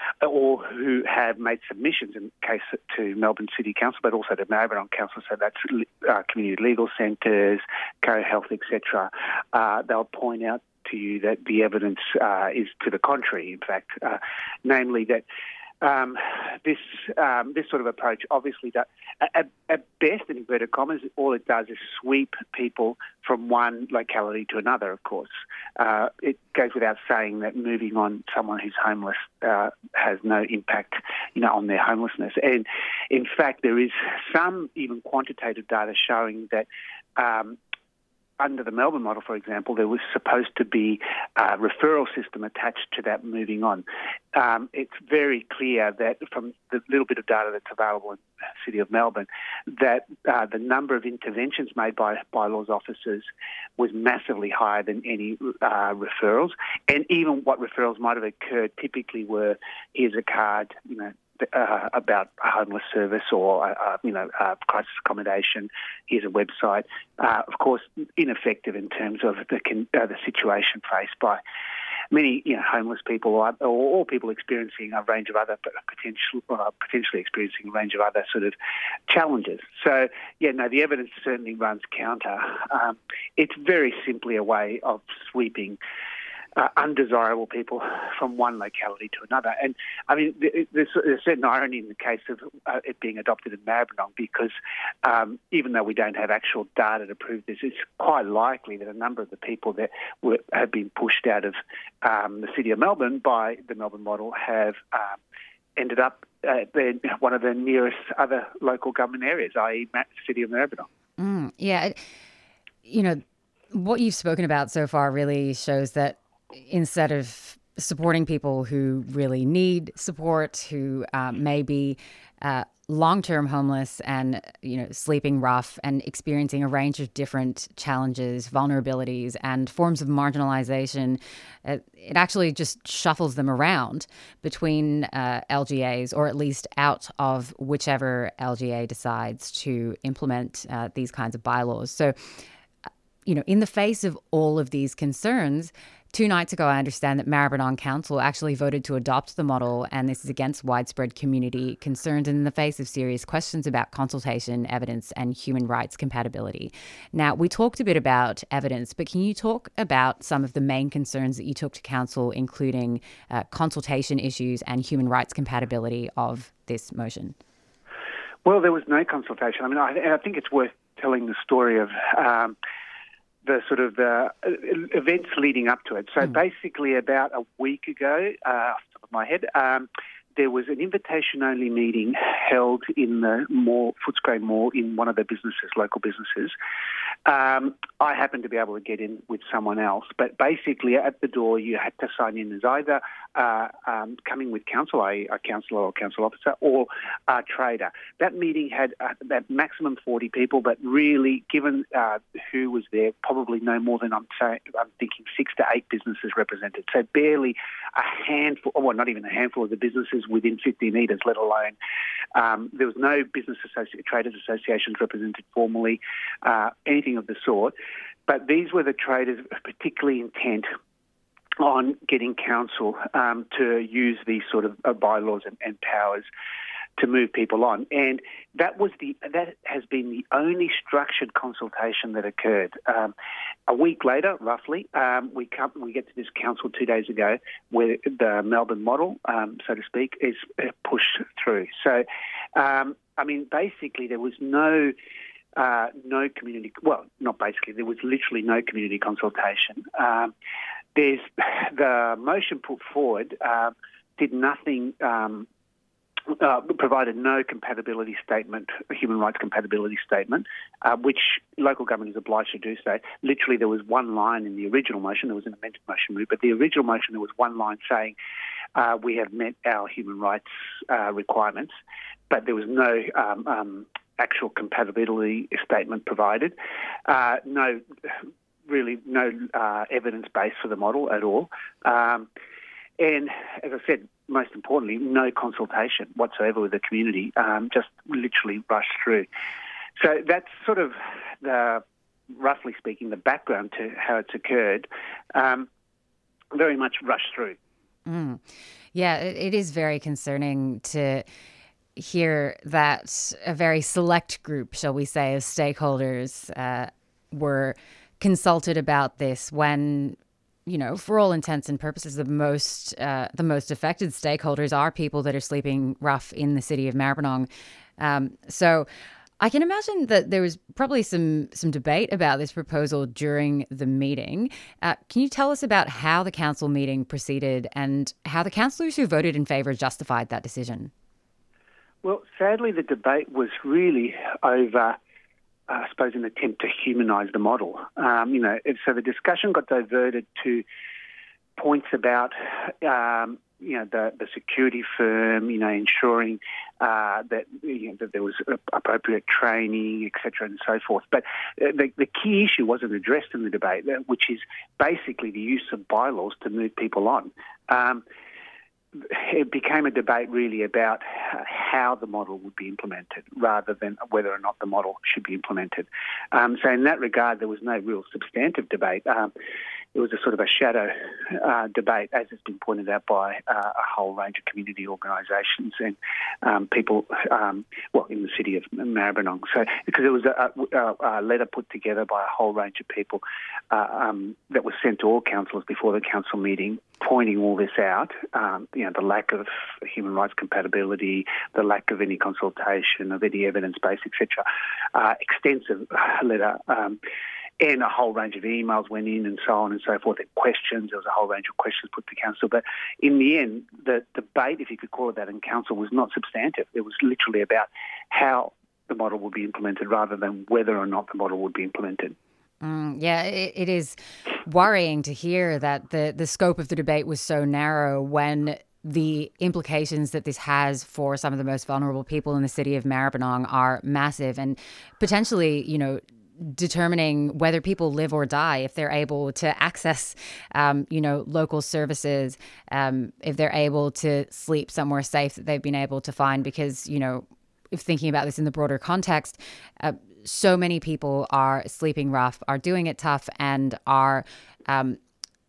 or who have made submissions in case to Melbourne City Council, but also to Maribyrnong Council, so that's uh, community legal centres, co-health, et cetera, uh, they'll point out to you that the evidence uh, is to the contrary, in fact, uh, namely that Um, this um, this sort of approach, obviously, that at, at best, in inverted commas, all it does is sweep people from one locality to another. Of course, uh, it goes without saying that moving on someone who's homeless uh, has no impact, you know, on their homelessness. And in fact, there is some even quantitative data showing that. Um, Under the Melbourne model, for example, there was supposed to be a referral system attached to that moving on. Um, it's very clear that from the little bit of data that's available in the City of Melbourne, that uh, the number of interventions made by bylaws officers was massively higher than any uh, referrals. And even what referrals might have occurred typically were, here's a card, you know, Uh, about a homeless service or, uh, you know, uh, crisis accommodation. Here's a website. Uh, of course, ineffective in terms of the con- uh, the situation faced by many, you know, homeless people or, or, or people experiencing a range of other potential, uh, potentially experiencing a range of other sort of challenges. So, yeah, no, the evidence certainly runs counter. Um, it's very simply a way of sweeping Uh, undesirable people from one locality to another. And, I mean, there's a certain irony in the case of uh, it being adopted in Maribyrnong because um, even though we don't have actual data to prove this, it's quite likely that a number of the people that were, have been pushed out of um, the City of Melbourne by the Melbourne model have um, ended up uh, the, one of the nearest other local government areas, that is the city of Maribyrnong. Mm, yeah, it, you know, what you've spoken about so far really shows that instead of supporting people who really need support, who uh, may be uh, long-term homeless and, you know, sleeping rough and experiencing a range of different challenges, vulnerabilities, and forms of marginalization, uh, it actually just shuffles them around between uh, L G As, or at least out of whichever L G A decides to implement uh, these kinds of bylaws. So, you know, in the face of all of these concerns, two nights ago, I understand that Maribyrnong Council actually voted to adopt the model, and this is against widespread community concerns and in the face of serious questions about consultation, evidence, and human rights compatibility. Now, we talked a bit about evidence, but can you talk about some of the main concerns that you took to Council, including uh, consultation issues and human rights compatibility of this motion? Well, there was no consultation. I mean, I, I think it's worth telling the story of Um, the sort of the events leading up to it. So mm. basically about a week ago, uh, off the top of my head, um, there was an invitation-only meeting held in the mall, Footscray Mall, in one of the businesses, local businesses. Um, I happened to be able to get in with someone else, but basically at the door you had to sign in as either uh, um, coming with counsel, a, a counsellor or council officer, or a trader. That meeting had uh, that maximum forty people, but really, given uh, who was there, probably no more than I'm saying, I'm thinking six to eight businesses represented. So barely a handful, well, not even a handful of the businesses within fifty metres, let alone um, there was no business associ- traders associations represented formally, uh, anything of the sort. But these were the traders particularly intent on getting council um, to use these sort of uh, bylaws and, and powers to move people on. And that was the that has been the only structured consultation that occurred. Um, a week later, roughly, um, we come, we get to this council two days ago where the Melbourne model, um, so to speak, is pushed through. So, um, I mean, basically there was no uh, no community, well, not basically, there was literally no community consultation. Um, there's the motion put forward uh, did nothing um, Uh, provided no compatibility statement, human rights compatibility statement, uh, which local government is obliged to do so. Literally, there was one line in the original motion. There was an amended motion moved, but the original motion, there was one line saying uh, we have met our human rights uh, requirements, but there was no um, um, actual compatibility statement provided. Uh, no, really no uh, evidence base for the model at all. Um, and as I said, most importantly, no consultation whatsoever with the community, um, just literally rushed through. So that's sort of, the, roughly speaking, the background to how it's occurred, um, very much rushed through. Mm. Yeah, it, it is very concerning to hear that a very select group, shall we say, of stakeholders uh, were consulted about this when, you know, for all intents and purposes, the most uh, the most affected stakeholders are people that are sleeping rough in the city of Maribyrnong. Um, so I can imagine that there was probably some some debate about this proposal during the meeting. Uh, can you tell us about how the council meeting proceeded and how the councillors who voted in favour justified that decision? Well, sadly, the debate was really over, Uh, I suppose, an attempt to humanise the model. Um, you know, so the discussion got diverted to points about, um, you know, the, the security firm, you know, ensuring uh, that, you know, that there was appropriate training, et cetera, and so forth. But uh, the, the key issue wasn't addressed in the debate, which is basically the use of bylaws to move people on. Um, It became a debate really about how the model would be implemented rather than whether or not the model should be implemented. Um, so in that regard, there was no real substantive debate. Um, it was a sort of a shadow uh, debate, as has been pointed out by uh, a whole range of community organisations and um, people, um, well, in the city of Maribyrnong. So because it was a, a, a letter put together by a whole range of people uh, um, that was sent to all councillors before the council meeting, pointing all this out, um, you know, the lack of human rights compatibility, the lack of any consultation, of any evidence base, et cetera. Uh, extensive letter. Um, and a whole range of emails went in and so on and so forth, and questions. There was a whole range of questions put to council. But in the end, the debate, if you could call it that, in council was not substantive. It was literally about how the model would be implemented rather than whether or not the model would be implemented. Mm, yeah, it, it is worrying to hear that the, the scope of the debate was so narrow when the implications that this has for some of the most vulnerable people in the city of Maribyrnong are massive, and potentially, you know, determining whether people live or die if they're able to access, um, you know, local services, um, if they're able to sleep somewhere safe that they've been able to find. Because, you know, if thinking about this in the broader context, uh, so many people are sleeping rough, are doing it tough, and are um,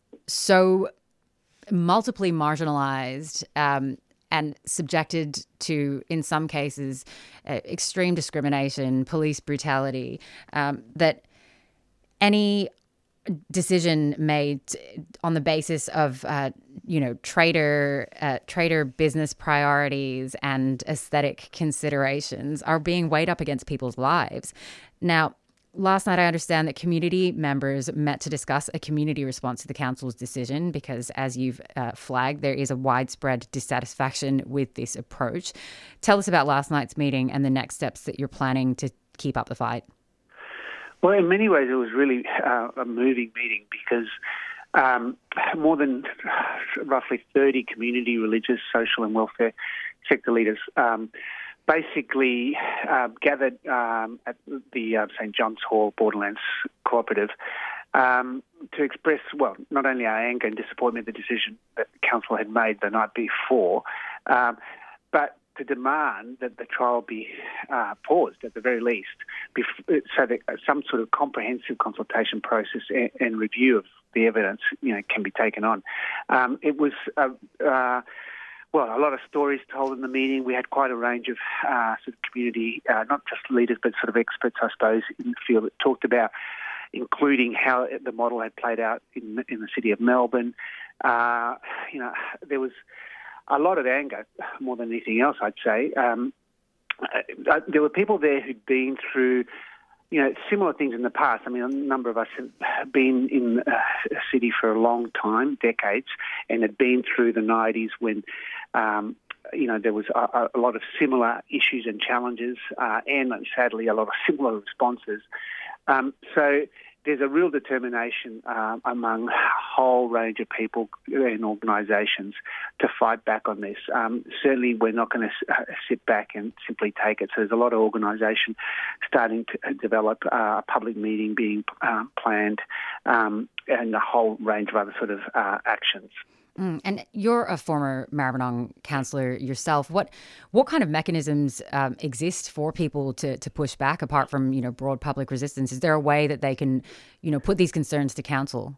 so multiply marginalized um, and subjected to, in some cases, uh, extreme discrimination, police brutality, um, that any decision made on the basis of, uh, you know, trader, uh, trader business priorities and aesthetic considerations are being weighed up against people's lives. Now, last night, I understand that community members met to discuss a community response to the council's decision because, as you've uh, flagged, there is a widespread dissatisfaction with this approach. Tell us about last night's meeting and the next steps that you're planning to keep up the fight. Well, in many ways, it was really uh, a moving meeting because um, more than roughly thirty community, religious, social and welfare sector leaders um, basically uh, gathered um, at the uh, St John's Hall Borderlands Cooperative um, to express, well, not only our anger and disappointment at the decision that the council had made the night before, um, but to demand that the trial be uh, paused at the very least, bef- so that some sort of comprehensive consultation process and, and review of the evidence, you know, can be taken on. Um, it was uh, uh, Well, a lot of stories told in the meeting. We had quite a range of uh, sort of community, uh, not just leaders, but sort of experts, I suppose, in the field that talked about, including how the model had played out in, in the city of Melbourne. Uh, you know, there was a lot of anger, more than anything else, I'd say. Um, uh, there were people there who'd been through, you know, similar things in the past. I mean, a number of us have been in uh, a city for a long time, decades, and had been through the nineties when, um, you know, there was a, a lot of similar issues and challenges uh, and, sadly, a lot of similar responses. Um, so there's a real determination uh, among a whole range of people and organisations to fight back on this. Um, certainly, we're not going to uh, sit back and simply take it. So there's a lot of organisation starting to develop uh, a public meeting being uh, planned um, and a whole range of other sort of uh, actions. Mm, and you're a former Maribyrnong councillor yourself. What what kind of mechanisms um, exist for people to, to push back apart from, you know, broad public resistance? Is there a way that they can, you know, put these concerns to council?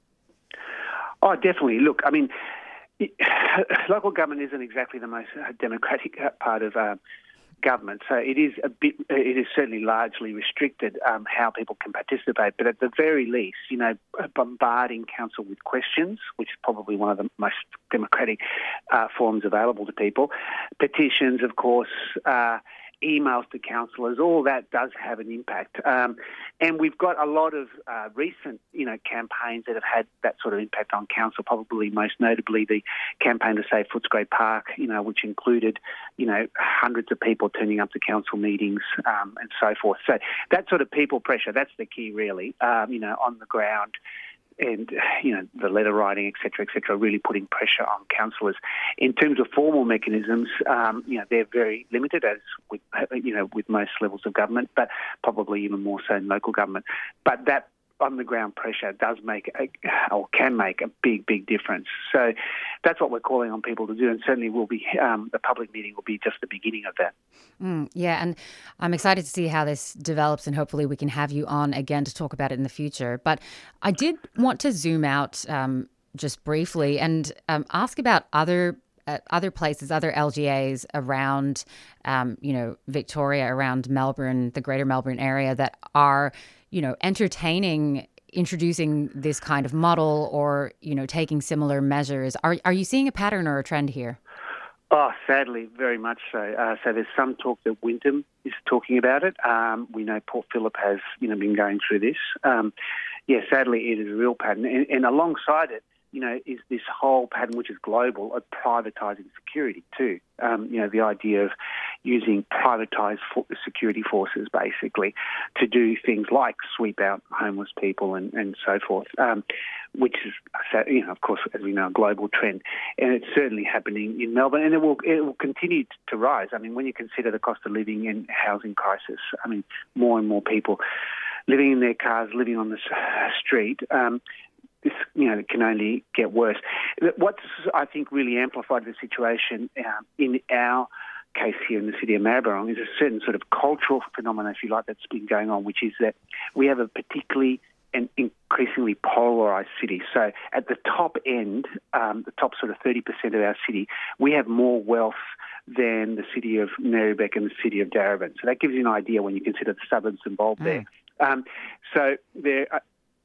Oh, definitely. Look, I mean, it, local government isn't exactly the most democratic part of uh, government, so it is a bit. It is certainly largely restricted um, how people can participate. But at the very least, you know, bombarding council with questions, which is probably one of the most democratic uh, forms available to people. Petitions, of course. Uh, emails to councillors, all that does have an impact. Um, and we've got a lot of uh, recent, you know, campaigns that have had that sort of impact on council, probably most notably the campaign to save Footscray Park, you know, which included, you know, hundreds of people turning up to council meetings um, and so forth. So that sort of people pressure, that's the key really, um, you know, on the ground. And, you know, the letter writing, et cetera, et cetera, really putting pressure on councillors. In terms of formal mechanisms, um, you know, they're very limited, as with, you know, with most levels of government, but probably even more so in local government. But that on-the-ground pressure does make, a, or can make, a big, big difference. So that's what we're calling on people to do, and certainly will be, um, the public meeting will be just the beginning of that. Mm, yeah, and I'm excited to see how this develops, and hopefully we can have you on again to talk about it in the future. But I did want to zoom out um, just briefly and um, ask about other uh, other places, other L G As around, um, you know, Victoria, around Melbourne, the greater Melbourne area that are, you know, entertaining introducing this kind of model or, you know, taking similar measures. Are are you seeing a pattern or a trend here? Oh, sadly, very much so. Uh, so there's some talk that Wyndham is talking about it. Um, we know Port Phillip has, you know, been going through this. Um, yeah, sadly, it is a real pattern. And, and alongside it, you know, is this whole pattern, which is global, of privatising security too. Um, you know, the idea of using privatised fo- security forces, basically, to do things like sweep out homeless people and, and so forth, um, which is, you know, of course, as we know, a global trend. And it's certainly happening in Melbourne, and it will it will continue to rise. I mean, when you consider the cost of living and housing crisis, I mean, more and more people living in their cars, living on the street, um, this, you know, can only get worse. What's, I think, really amplified the situation um, in our case here in the city of Maribyrnong is a certain sort of cultural phenomenon, if you like, that's been going on, which is that we have a particularly and increasingly polarised city. So at the top end, um, the top sort of thirty percent of our city, we have more wealth than the city of Marybeck and the city of Darebin. So that gives you an idea when you consider the suburbs involved mm. there. Um, so there are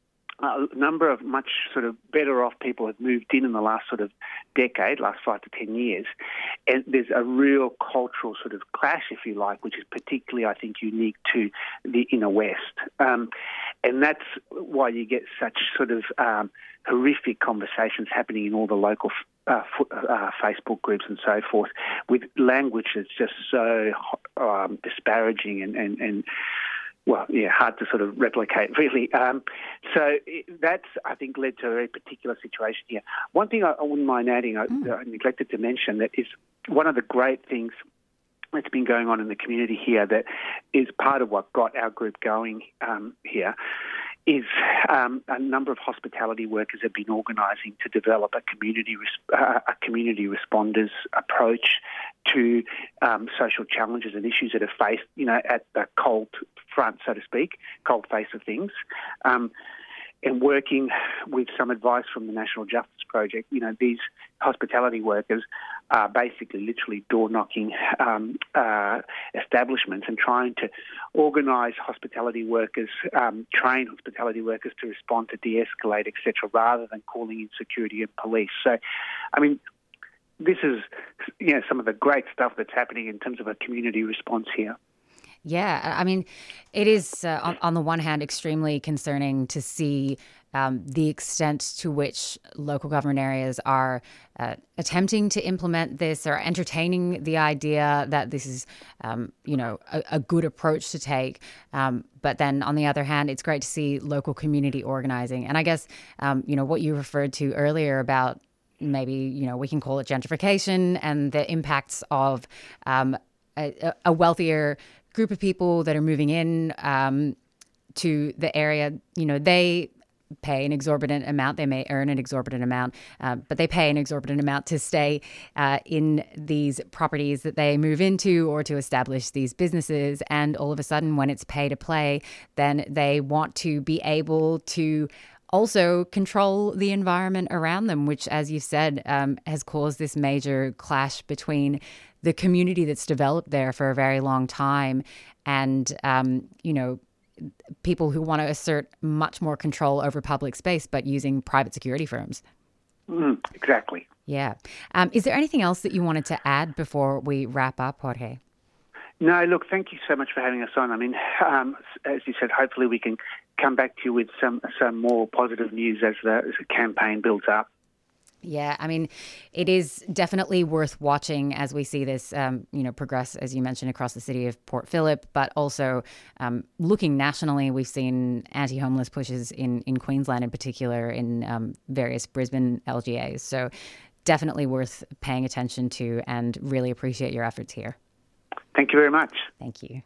a number of much sort of better off people have moved in in the last sort of decade, last five to ten years. And there's a real cultural sort of clash, if you like, which is particularly, I think, unique to the inner west. Um, and that's why you get such sort of um, horrific conversations happening in all the local uh, uh, Facebook groups and so forth, with language that's just so um, disparaging and, and, and well, yeah, hard to sort of replicate, really. Um, so it, that's, I think, led to a very particular situation here. One thing I, I wouldn't mind adding, I, mm. I neglected to mention, that is one of the great things that's been going on in the community here that is part of what got our group going um, here, is um, a number of hospitality workers have been organising to develop a community res- uh, a community responders approach to um, social challenges and issues that are faced, you know, at the cold front, so to speak, cold face of things. Um, and working with some advice from the National Justice Project, you know, these hospitality workers are basically literally door-knocking um, uh, establishments and trying to organise hospitality workers, um, train hospitality workers to respond, to de-escalate, et cetera, rather than calling in security and police. So, I mean, this is, you know, some of the great stuff that's happening in terms of a community response here. Yeah, I mean, it is, uh, on, on the one hand, extremely concerning to see um, the extent to which local government areas are uh, attempting to implement this or entertaining the idea that this is, um, you know, a, a good approach to take. Um, but then on the other hand, it's great to see local community organizing. And I guess, um, you know, what you referred to earlier about maybe, you know, we can call it gentrification and the impacts of um, a, a wealthier group of people that are moving in um, to the area. You know, they pay an exorbitant amount. They may earn an exorbitant amount, uh, but they pay an exorbitant amount to stay uh, in these properties that they move into or to establish these businesses. And all of a sudden, when it's pay to play, then they want to be able to also control the environment around them, which, as you said, um, has caused this major clash between the community that's developed there for a very long time and, um, you know, people who want to assert much more control over public space, but using private security firms. Mm, exactly. Yeah. Um, is there anything else that you wanted to add before we wrap up, Jorge? No, look, thank you so much for having us on. I mean, um, as you said, hopefully we can come back to you with some some more positive news as the, as the campaign builds up. Yeah, I mean, it is definitely worth watching as we see this, um, you know, progress, as you mentioned, across the city of Port Phillip, but also um, looking nationally, we've seen anti-homeless pushes in, in Queensland in particular, in um, various Brisbane L G As. So definitely worth paying attention to, and really appreciate your efforts here. Thank you very much. Thank you.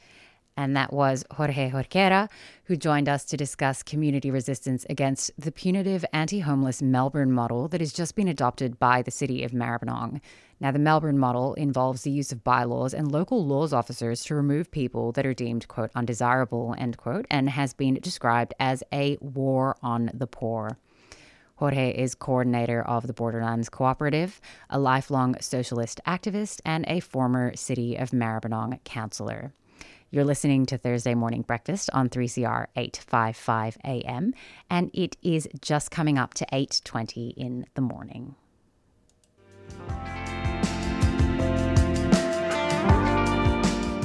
And that was Jorge Jorquera, who joined us to discuss community resistance against the punitive anti-homeless Melbourne model that has just been adopted by the city of Maribyrnong. Now, the Melbourne model involves the use of bylaws and local laws officers to remove people that are deemed, quote, undesirable, end quote, and has been described as a war on the poor. Jorge is coordinator of the Borderlands Cooperative, a lifelong socialist activist, and a former City of Maribyrnong councillor. You're listening to Thursday Morning Breakfast on three C R eight fifty-five A M, and it is just coming up to eight twenty in the morning.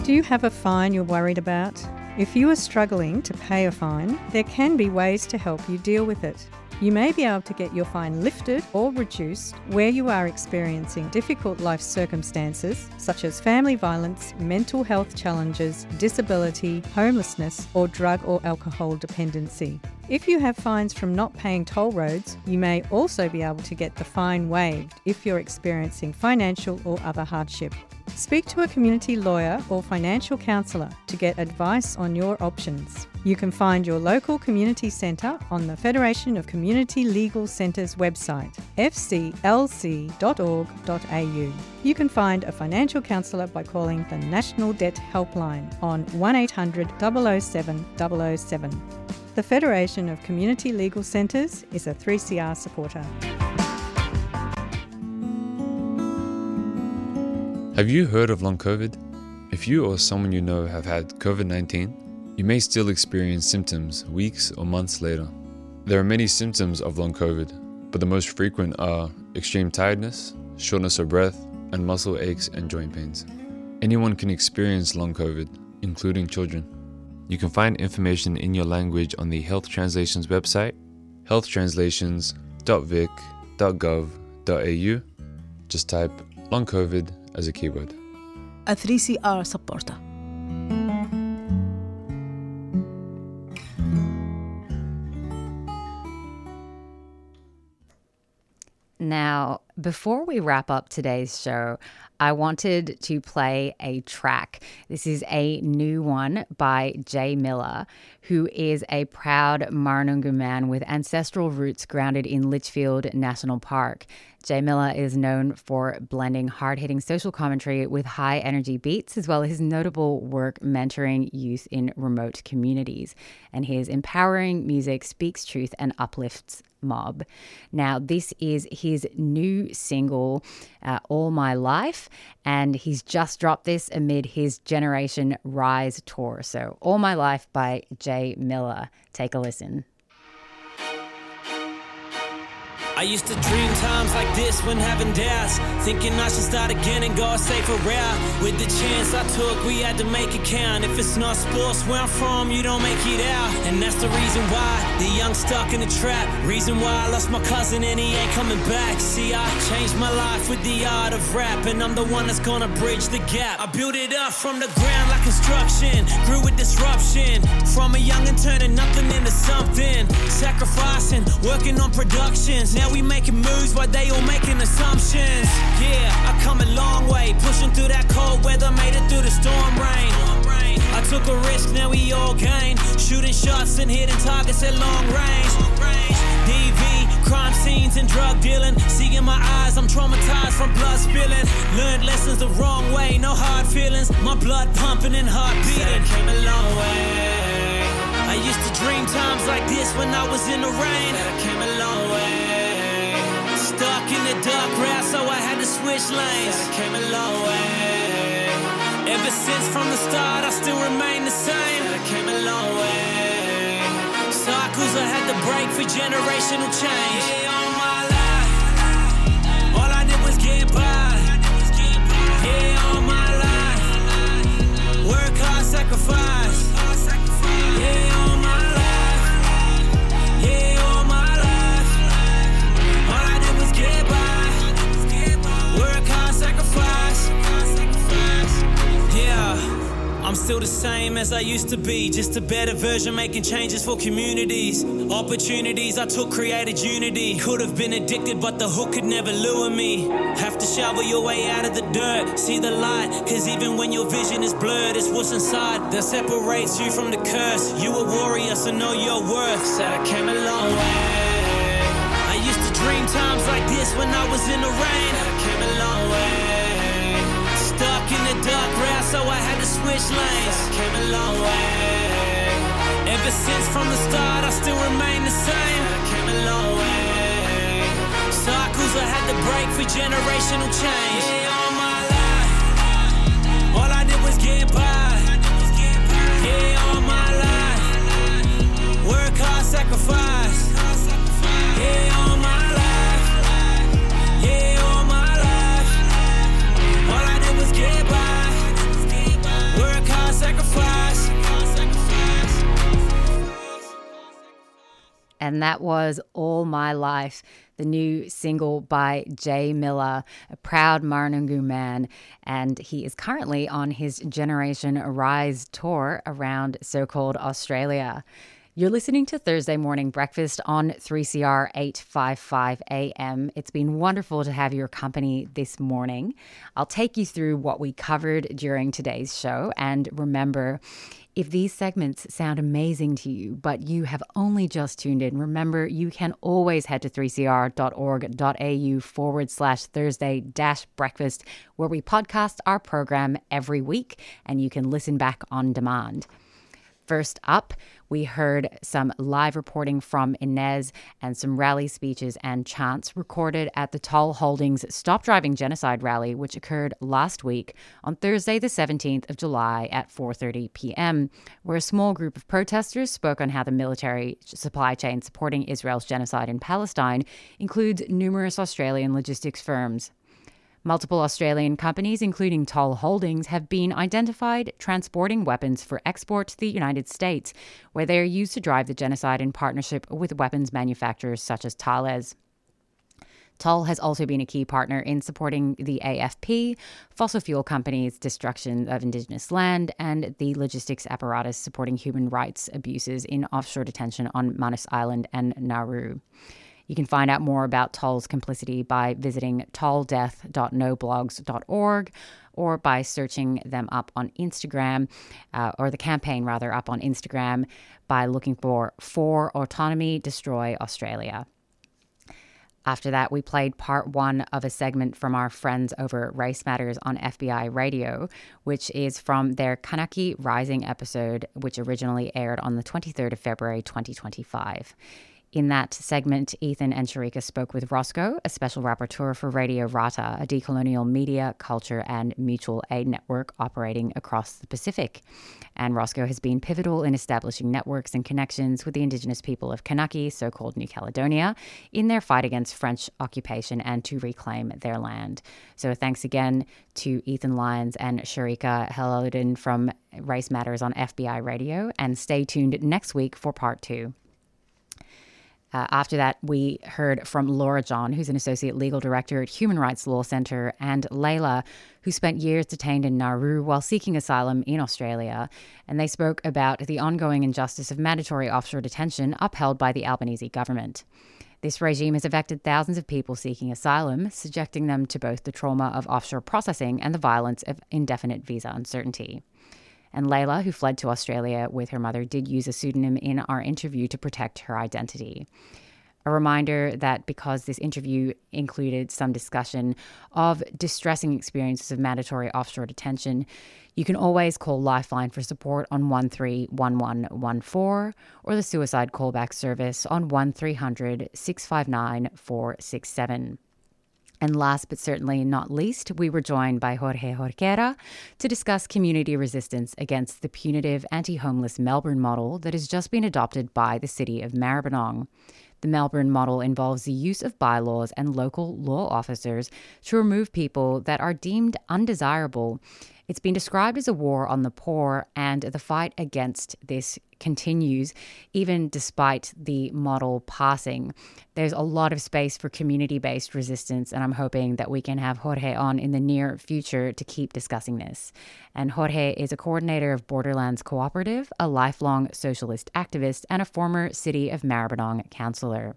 Do you have a fine you're worried about? If you are struggling to pay a fine, there can be ways to help you deal with it. You may be able to get your fine lifted or reduced where you are experiencing difficult life circumstances such as family violence, mental health challenges, disability, homelessness, or drug or alcohol dependency. If you have fines from not paying toll roads, you may also be able to get the fine waived if you're experiencing financial or other hardship. Speak to a community lawyer or financial counsellor to get advice on your options. You can find your local community centre on the Federation of Community Legal Centres website, f c l c dot org dot a u. You can find a financial counsellor by calling the National Debt Helpline on one eight hundred, double oh seven, double oh seven. The Federation of Community Legal Centres is a three C R supporter. Have you heard of long COVID? If you or someone you know have had COVID nineteen, you may still experience symptoms weeks or months later. There are many symptoms of long COVID, but the most frequent are extreme tiredness, shortness of breath, and muscle aches and joint pains. Anyone can experience long COVID, including children. You can find information in your language on the Health Translations website, health translations dot vic dot gov dot a u. Just type long COVID as a keyword. A three C R supporter. Now, before we wrap up today's show, I wanted to play a track. This is a new one by Jay Miller, who is a proud Marnungu man with ancestral roots grounded in Litchfield National Park. Jay Miller is known for blending hard-hitting social commentary with high-energy beats, as well as his notable work mentoring youth in remote communities. And his empowering music speaks truth and uplifts mob. Now, this is his new single, uh, All My Life, and he's just dropped this amid his Generation Rise tour. So, All My Life by Jay Miller. Take a listen. I used to dream times like this when having doubts, thinking I should start again and go a safer route. With the chance I took, we had to make it count. If it's not sports where I'm from, you don't make it out. And that's the reason why the young stuck in the trap. Reason why I lost my cousin and he ain't coming back. See, I changed my life with the art of rap, and I'm the one that's gonna bridge the gap. I built it up from the ground like construction, grew with disruption. From a youngin' turning nothing into something, sacrificing, working on productions. Now we making moves while they all making assumptions. Yeah, I come a long way, pushing through that cold weather, made it through the storm rain. I took a risk, now we all gain. Shooting shots and hitting targets at long range. D V, crime scenes and drug dealing. See in my eyes, I'm traumatized from blood spilling. Learned lessons the wrong way, no hard feelings. My blood pumping and heart beating. Came a long way. I used to dream times like this when I was in the rain. I came a long way. Stuck in the dark route, so I had to switch lanes. I came a long way. Ever since from the start, I still remain the same. I came a long way. Cycles I had to break for generational change. Yeah, all my life, all I did was get by. Yeah, all my life, work hard, sacrifice. Yeah, all my life, yeah, all my life, all I did was get by. Work hard, sacrifice. Yeah. I'm still the same as I used to be, just a better version, making changes for communities. Opportunities I took created unity. Could have been addicted, but the hook could never lure me. Have to shovel your way out of the dirt, see the light, cause even when your vision is blurred, it's what's inside that separates you from the curse. You a warrior, so know your worth. Said I came a long way. I used to dream times like this when I was in the rain. Said I came a long way. Stuck in the dark route, so I had to switch lanes. I came a long way. Ever since from the start, I still remain the same. I came a long way. Cycles I had to break for generational change. Yeah, all my life, all I did was get by. Yeah, all my life, work hard, sacrifice. Yeah, all my life, yeah, all my life, all I did was get by. Work And that was All My Life, the new single by Jay Miller, a proud Marnungu man. And he is currently on his Generation Rise tour around so-called Australia. You're listening to Thursday Morning Breakfast on three C R eight fifty-five A M. It's been wonderful to have your company this morning. I'll take you through what we covered during today's show. And remember, if these segments sound amazing to you, but you have only just tuned in, remember you can always head to three c r dot org dot a u forward slash Thursday dash breakfast, where we podcast our program every week and you can listen back on demand. First up, we heard some live reporting from Inez and some rally speeches and chants recorded at the Toll Holdings Stop Driving Genocide rally, which occurred last week on Thursday, the seventeenth of July at four thirty p.m., where a small group of protesters spoke on how the military supply chain supporting Israel's genocide in Palestine includes numerous Australian logistics firms. Multiple Australian companies, including Toll Holdings, have been identified transporting weapons for export to the United States, where they are used to drive the genocide in partnership with weapons manufacturers such as Thales. Toll has also been a key partner in supporting the A F P, fossil fuel companies' destruction of Indigenous land, and the logistics apparatus supporting human rights abuses in offshore detention on Manus Island and Nauru. You can find out more about Toll's complicity by visiting toll death dot no blogs dot org or by searching them up on Instagram, uh, or the campaign rather up on Instagram by looking for For Autonomy Destroy Australia. After that, we played part one of a segment from our friends over at Race Matters on F B I Radio, which is from their Kanaki Rising episode, which originally aired on the twenty-third of February twenty twenty-five. In that segment, Ethan and Sharika spoke with Roscoe, a special rapporteur for Radio Rata, a decolonial media, culture, and mutual aid network operating across the Pacific. And Roscoe has been pivotal in establishing networks and connections with the Indigenous people of Kanaki, so-called New Caledonia, in their fight against French occupation and to reclaim their land. So thanks again to Ethan Lyons and Sharika Helodin from Race Matters on F B I Radio, and stay tuned next week for part two. Uh, after that, we heard from Laura John, who's an Associate Legal Director at Human Rights Law Centre, and Layla, who spent years detained in Nauru while seeking asylum in Australia. And they spoke about the ongoing injustice of mandatory offshore detention upheld by the Albanese government. This regime has affected thousands of people seeking asylum, subjecting them to both the trauma of offshore processing and the violence of indefinite visa uncertainty. And Layla, who fled to Australia with her mother, did use a pseudonym in our interview to protect her identity. A reminder that because this interview included some discussion of distressing experiences of mandatory offshore detention, you can always call Lifeline for support on one three one one one four or the suicide callback service on one three hundred six five nine four six seven. And last but certainly not least, we were joined by Jorge Jorquera to discuss community resistance against the punitive anti-homeless Melbourne model that has just been adopted by the city of Maribyrnong. The Melbourne model involves the use of bylaws and local law officers to remove people that are deemed undesirable. It's been described as a war on the poor, and the fight against this continues even despite the model passing. There's a lot of space for community-based resistance, and I'm hoping that we can have Jorge on in the near future to keep discussing this. And Jorge is a coordinator of Borderlands Cooperative, a lifelong socialist activist, and a former City of Maribyrnong councillor.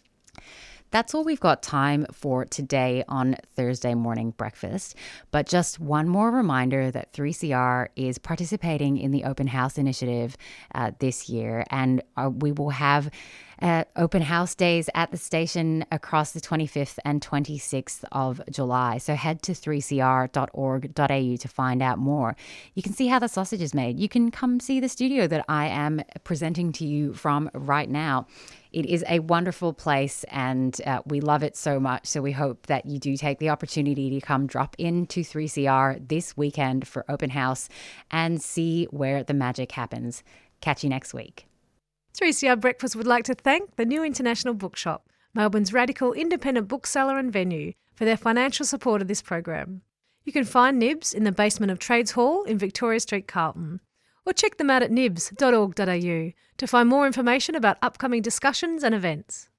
That's all we've got time for today on Thursday Morning Breakfast. But just one more reminder that three C R is participating in the Open House Initiative uh, this year, and uh, we will have Uh, open house days at the station across the twenty-fifth and twenty-sixth of July. So head to three c r dot org dot a u to find out more. You can see how the sausage is made. You can come see the studio that I am presenting to you from right now. It is a wonderful place, and uh, we love it so much. So we hope that you do take the opportunity to come drop into three C R this weekend for open house and see where the magic happens. Catch you next week. three C R Breakfast would like to thank the New International Bookshop, Melbourne's radical independent bookseller and venue, for their financial support of this program. You can find Nibs in the basement of Trades Hall in Victoria Street, Carlton, or check them out at nibs dot org dot a u to find more information about upcoming discussions and events.